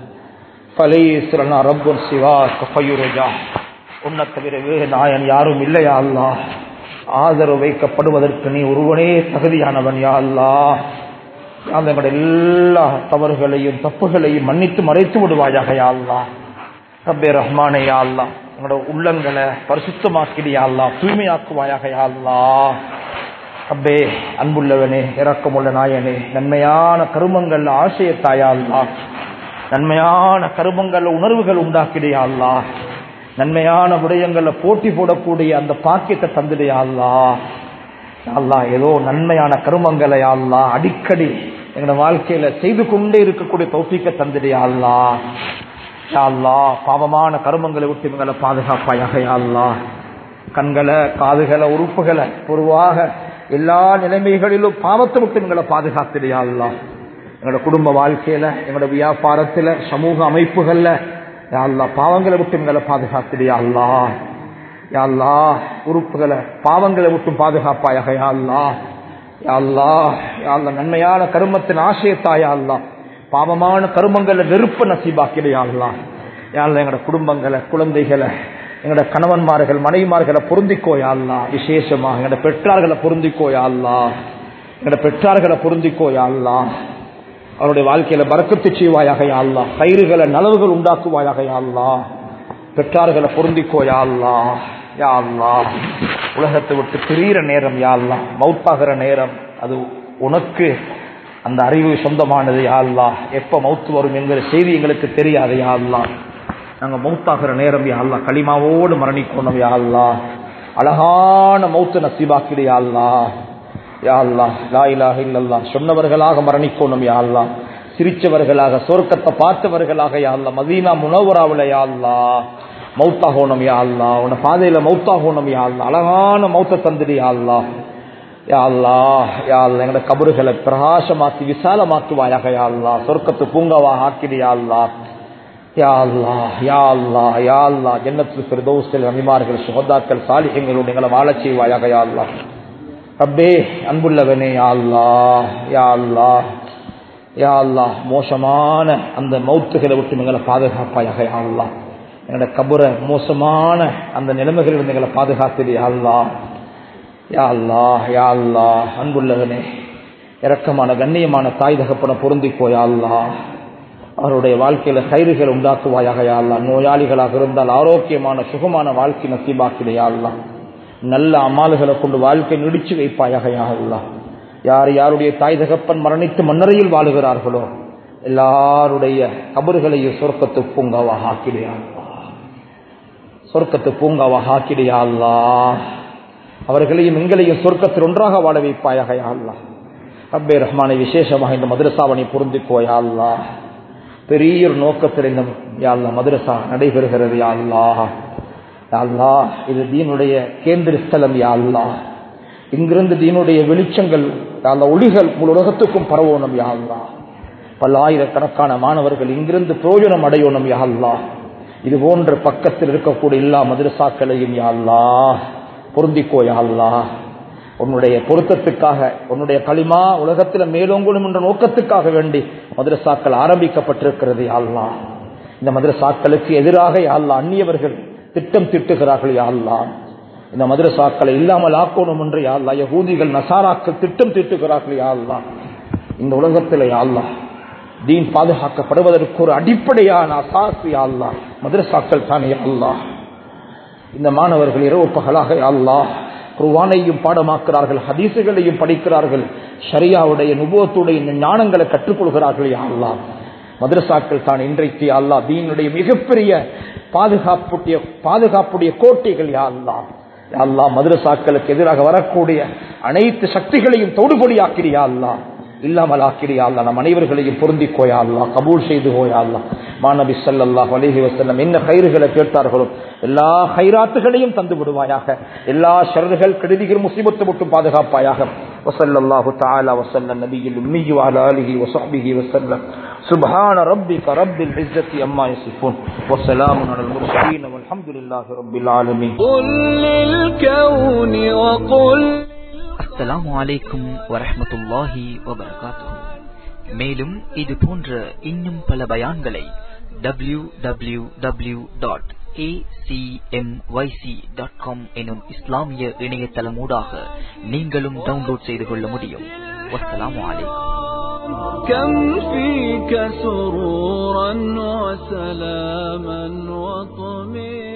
ஃபலைஸ்ரனா ரப்புன் சிவாக ஃபயுரஜா. உன்னை தவிர வேறு நாயன் யாரும் இல்லையா அல்லாஹ். ஆதரவு வைக்கப்படுவதற்கு நீ ஒருவனே தகுதியானவன் யா அல்லாஹ். எங்களோட எல்லா தவறுகளையும் தப்புகளையும் மன்னித்து மறைத்து விடுவாயாக யா அல்லாஹ். ரப்பே ரஹ்மானே யா அல்லாஹ், எங்களோட உள்ளங்களை பரிசுத்தமாக்கிடியா அல்லாஹ், தூய்மையாக்குவாயாக யா அல்லாஹ். ரப்பே அன்புள்ளவனே, இரக்கமுள்ள நாயனே, நன்மையான கருமங்கள் ஆசையத்தாயா அல்லாஹ். நன்மையான கருமங்கள் உணர்வுகள் உண்டாக்கிடியா அல்லாஹ். நன்மையான விடயங்களை போட்டி போடக்கூடிய அந்த பாக்கியத்தை தந்துடையா அல்லாஹ். அல்லாஹ், ஏதோ நன்மையான கருமங்களை அல்லாஹ் அடிக்கடி எங்களோட வாழ்க்கையில செய்து கொண்டே இருக்கக்கூடிய தௌஃபீக்கை தந்துடையா அல்லாஹ். யா அல்லாஹ், பாவமான கருமங்களை விட்டு எங்களை பாதுகாப்பாயாக யா அல்லாஹ். கண்களை, காதுகளை, உறுப்புகளை, பொதுவாக எல்லா நிலைமைகளிலும் பாவத்தை விட்டு எங்களை பாதுகாத்துடையா அல்லாஹ். எங்களோட குடும்ப வாழ்க்கையில, எங்களோட வியாபாரத்துல, சமூக அமைப்புகள்ல யா அல்லாஹ் பாவங்களை விட்டு எங்களை பாதுகாத்துடையா அல்லாஹ். யா அல்லாஹ், உறுப்புகளை பாவங்களை விட்டு பாதுகாப்பாயாக யா அல்லாஹ். யா அல்லாஹ், யா அல்லாஹ், நன்மையான கருமத்தின் ஆசையத்தாயா அல்லாஹ், பாவமான கருமங்களை வெறுப்ப நசீபாக்கிடையா அல்லாஹ். யா அல்லாஹ், எங்களோட குடும்பங்களை, குழந்தைகளை, எங்களோட கணவன்மார்கள், மனைவிமார்களை பொருந்திக்கோயா அல்லாஹ். விசேஷமாக எங்களோட பெற்றார்களை பொருந்திக்கோயா அல்லாஹ். எங்களோட பெற்றார்களை பொருந்திக்கோயா அல்லாஹ். அவருடைய வாழ்க்கையில பரக்கத்து செய்வாயாக யா அல்லாஹ். கயிறுகளை, நலவுகள் உண்டாக்குவாயாக யா அல்லாஹ். பெற்றார்களை பொருந்திக்கோயா அல்லாஹ். யா அல்லாஹ், உலகத்தை விட்டு பிரிகிற நேரம் யா அல்லாஹ், மௌத்தாகிற நேரம், அது உனக்கு அந்த அறிவு சொந்தமானது யா அல்லாஹ். எப்ப மௌத்து வரும் என்கிற செய்தி எங்களுக்கு தெரியாது யா அல்லாஹ். நாங்க மௌத்தாகிற நேரம் யா அல்லாஹ் களிமாவோடு மரணிக்கணும் யா அல்லாஹ். அழகான மௌத்து நசீபாக்கிடு யா அல்லாஹ். யா அல்லாஹ், லா இலாஹ இல்லல்லாஹ் சொன்னவர்களாக மரணிக்கணும் யா அல்லாஹ். சிரிச்சவர்களாக, சொர்க்கத்தை பார்த்தவர்களாக யா அல்லாஹ், மதீனா முனவராவுல யா அல்லாஹ் மௌத்தாகணும் யா அல்லாஹ். உன பாதையில மௌத்தாகணும் யா அல்லாஹ். அழகான மௌத்த தந்துடு யா அல்லாஹ். யா அல்லாஹ், யா அல்லாஹ், எங்களோட கபறுகளை பிரகாசமாக்கி விசாலமாக்குவாயாக யா அல்லாஹ். சொர்க்கத்து பூங்காவாக ஆக்கிடு யா அல்லாஹ். யா அல்லாஹ் யா அல்லாஹ் யா அல்லாஹ் ஜன்னத்துல் ஃபிர்தௌஸில் நபிமார்கள் சுஹதாக்கள் சாலிஹீன்களோடு எங்களை வாழச் செய்வாயாக யா அல்லாஹ். ரப்பே அன்புள்ளவனே யா அல்லாஹ் யா அல்லாஹ் யா அல்லாஹ் மோசமான அந்த மௌத்துகளை விட்டு எங்களை பாதுகாப்பாயாக யா அல்லாஹ். எங்களோட கபர மோசமான அந்த நிலைமைகளிலிருந்து எங்களை பாதுகாத்தது யா அல்லாஹ் யா அல்லாஹ் யா அல்லாஹ். அன்புள்ளவனே இரக்கமான கண்ணியமான தாய் தகப்பன பொருந்திக்கோ யா அல்லாஹ். அவருடைய வாழ்க்கையில கைறுகள் உண்டாக்குவாயாக யா அல்லாஹ். நோயாளிகளாக இருந்தால் ஆரோக்கியமான சுகமான வாழ்க்கை நசீபாக்கிலே யா அல்லாஹ். நல்ல அமால்களை கொண்டு வாழ்க்கை நீடிச்சு வைப்பாயாக யா அல்லாஹ். யார் யாருடைய தாய் தகப்பன் மரணித்து மன்னரையில் வாழுகிறார்களோ எல்லாருடைய கபறுகளையும் சொர்க்கத்து பூங்காவாக ஆக்கிடையா அல்லாஹ். சொர்க்கத்து பூங்காவாக ஆக்கிடையா அல்லாஹ். அவர்களையும் எங்களையும் சொர்க்கத்தில் ஒன்றாக வாழ வைப்பாயாக யா அல்லாஹ். ரப்பே ரஹ்மானை விசேஷமாக இந்த மதரசாவனை பொருந்திக்கோ யா அல்லாஹ். பெரிய ஒரு நோக்கத்தில் இந்த யா அல்லாஹ் மதரசா நடைபெறுகிறது யா அல்லாஹ். யா அல்லாஹ் இது தீனுடைய கேந்திர ஸ்தலம் யா அல்லாஹ். இங்கிருந்து தீனுடைய வெளிச்சங்கள் யா அல்லாஹ் ஒளிகள் முழு உலகத்துக்கும் பரவணும் யா அல்லாஹ். பல்லாயிரக்கணக்கான மாணவர்கள் இங்கிருந்து பிரயோஜனம் அடையணும் யா அல்லாஹ். இது போன்ற பக்கத்தில் இருக்கக்கூடிய எல்லா மதரசாக்களையும் யா அல்லாஹ் பொருந்திக்கோ யா அல்லாஹ். உன்னுடைய பொருத்தத்துக்காக உன்னுடைய களிமா உலகத்தில் மேலோங்கணும் என்ற நோக்கத்துக்காக வேண்டி மதரசாக்கள் ஆரம்பிக்கப்பட்டிருக்கிறது யா அல்லாஹ். இந்த மதரசாக்களுக்கு எதிராக யா அல்லாஹ் அந்நியவர்கள் திட்டம் திட்டுகிறார்கள் யா அல்லாஹ். இந்த மதரசாக்களை இல்லாமல் ஆக்கணும் என்று யா அல்லாஹ் யஹூதிகள் நசாராக்கள் திட்டம் திட்டுகிறார்கள் யா அல்லாஹ். இந்த உலகத்தில் யா அல்லாஹ் தீன் பாதுகாக்கப்படுவதற்கு ஒரு அடிப்படையான அசாஸ் யா அல்லாஹ் மதரசாக்கள் தானே யா அல்லாஹ். இந்த மாணவர்கள் இரவு பகலாக யா அல்லாஹ் குர்ஆனையும் பாடமாக்குறார்கள், ஹதீஸுகளையும் படிக்கிறார்கள், ஷரியாவுடைய நுபுவத்துடைய ஞானங்களை கற்றுக்கொள்கிறார்கள் யா அல்லாஹ். மதரசாக்கள் தான் இன்றைக்கு யா அல்லாஹ் தீனுடைய மிகப்பெரிய பாதுகாப்புடைய பாதுகாப்புடைய கோட்டைகள் யா அல்லாஹ். யா அல்லாஹ் மதரசாக்களுக்கு எதிராக வரக்கூடிய அனைத்து சக்திகளையும் தோடுபொடியாக்கிறியா அல்லாஹ், இல்லாமல் ஆக்கிறியா அல்லாஹ். நம் அனைவர்களையும் பொருந்திக்கோயா அல்லாஹ், கபூல் செய்து கோயா அல்லாஹ். மாநபி ஸல்லல்லாஹு அலைஹி வஸல்லம் என்ன கைறுகளை கேட்டார்களோ எல்லா கைராத்துகளையும் தந்து விடுவாயாக. எல்லா ஷர்றுகள் கெடுதிகள் முஸீபத்து விட்டு பாதுகாப்பாயாக. வஸல்லல்லாஹு தஆலா வஸல்லம் நபியில் உம்மி வ அலா ஆலிஹி வ ஸஹ்பிஹி வஸல்லம். சுப்ஹான ரப்பிக ரப்பில் இஸ்ஸத்தி அம்மா யசிஃபூன் வ ஸலாமுன் அலல் முர்ஸலீன் வல்ஹம்துலில்லாஹி ரப்பில் ஆலமீன். குல் லில் கௌனி வ குல். அஸ்ஸலாமு அலைக்கும் வரஹ்மத்துல்லாஹி வபரகாத்துஹு. மேலும் இது போன்ற இன்னும் பல பயான்களை W W W dot A C M Y C dot com எனும் இஸ்லாமிய இணையதளமூடாக நீங்களும் டவுன்லோட் செய்து கொள்ள முடியும். வஸ்ஸலாமு அலைக்கும். كم فيك سرورا وسلاما وطمئنا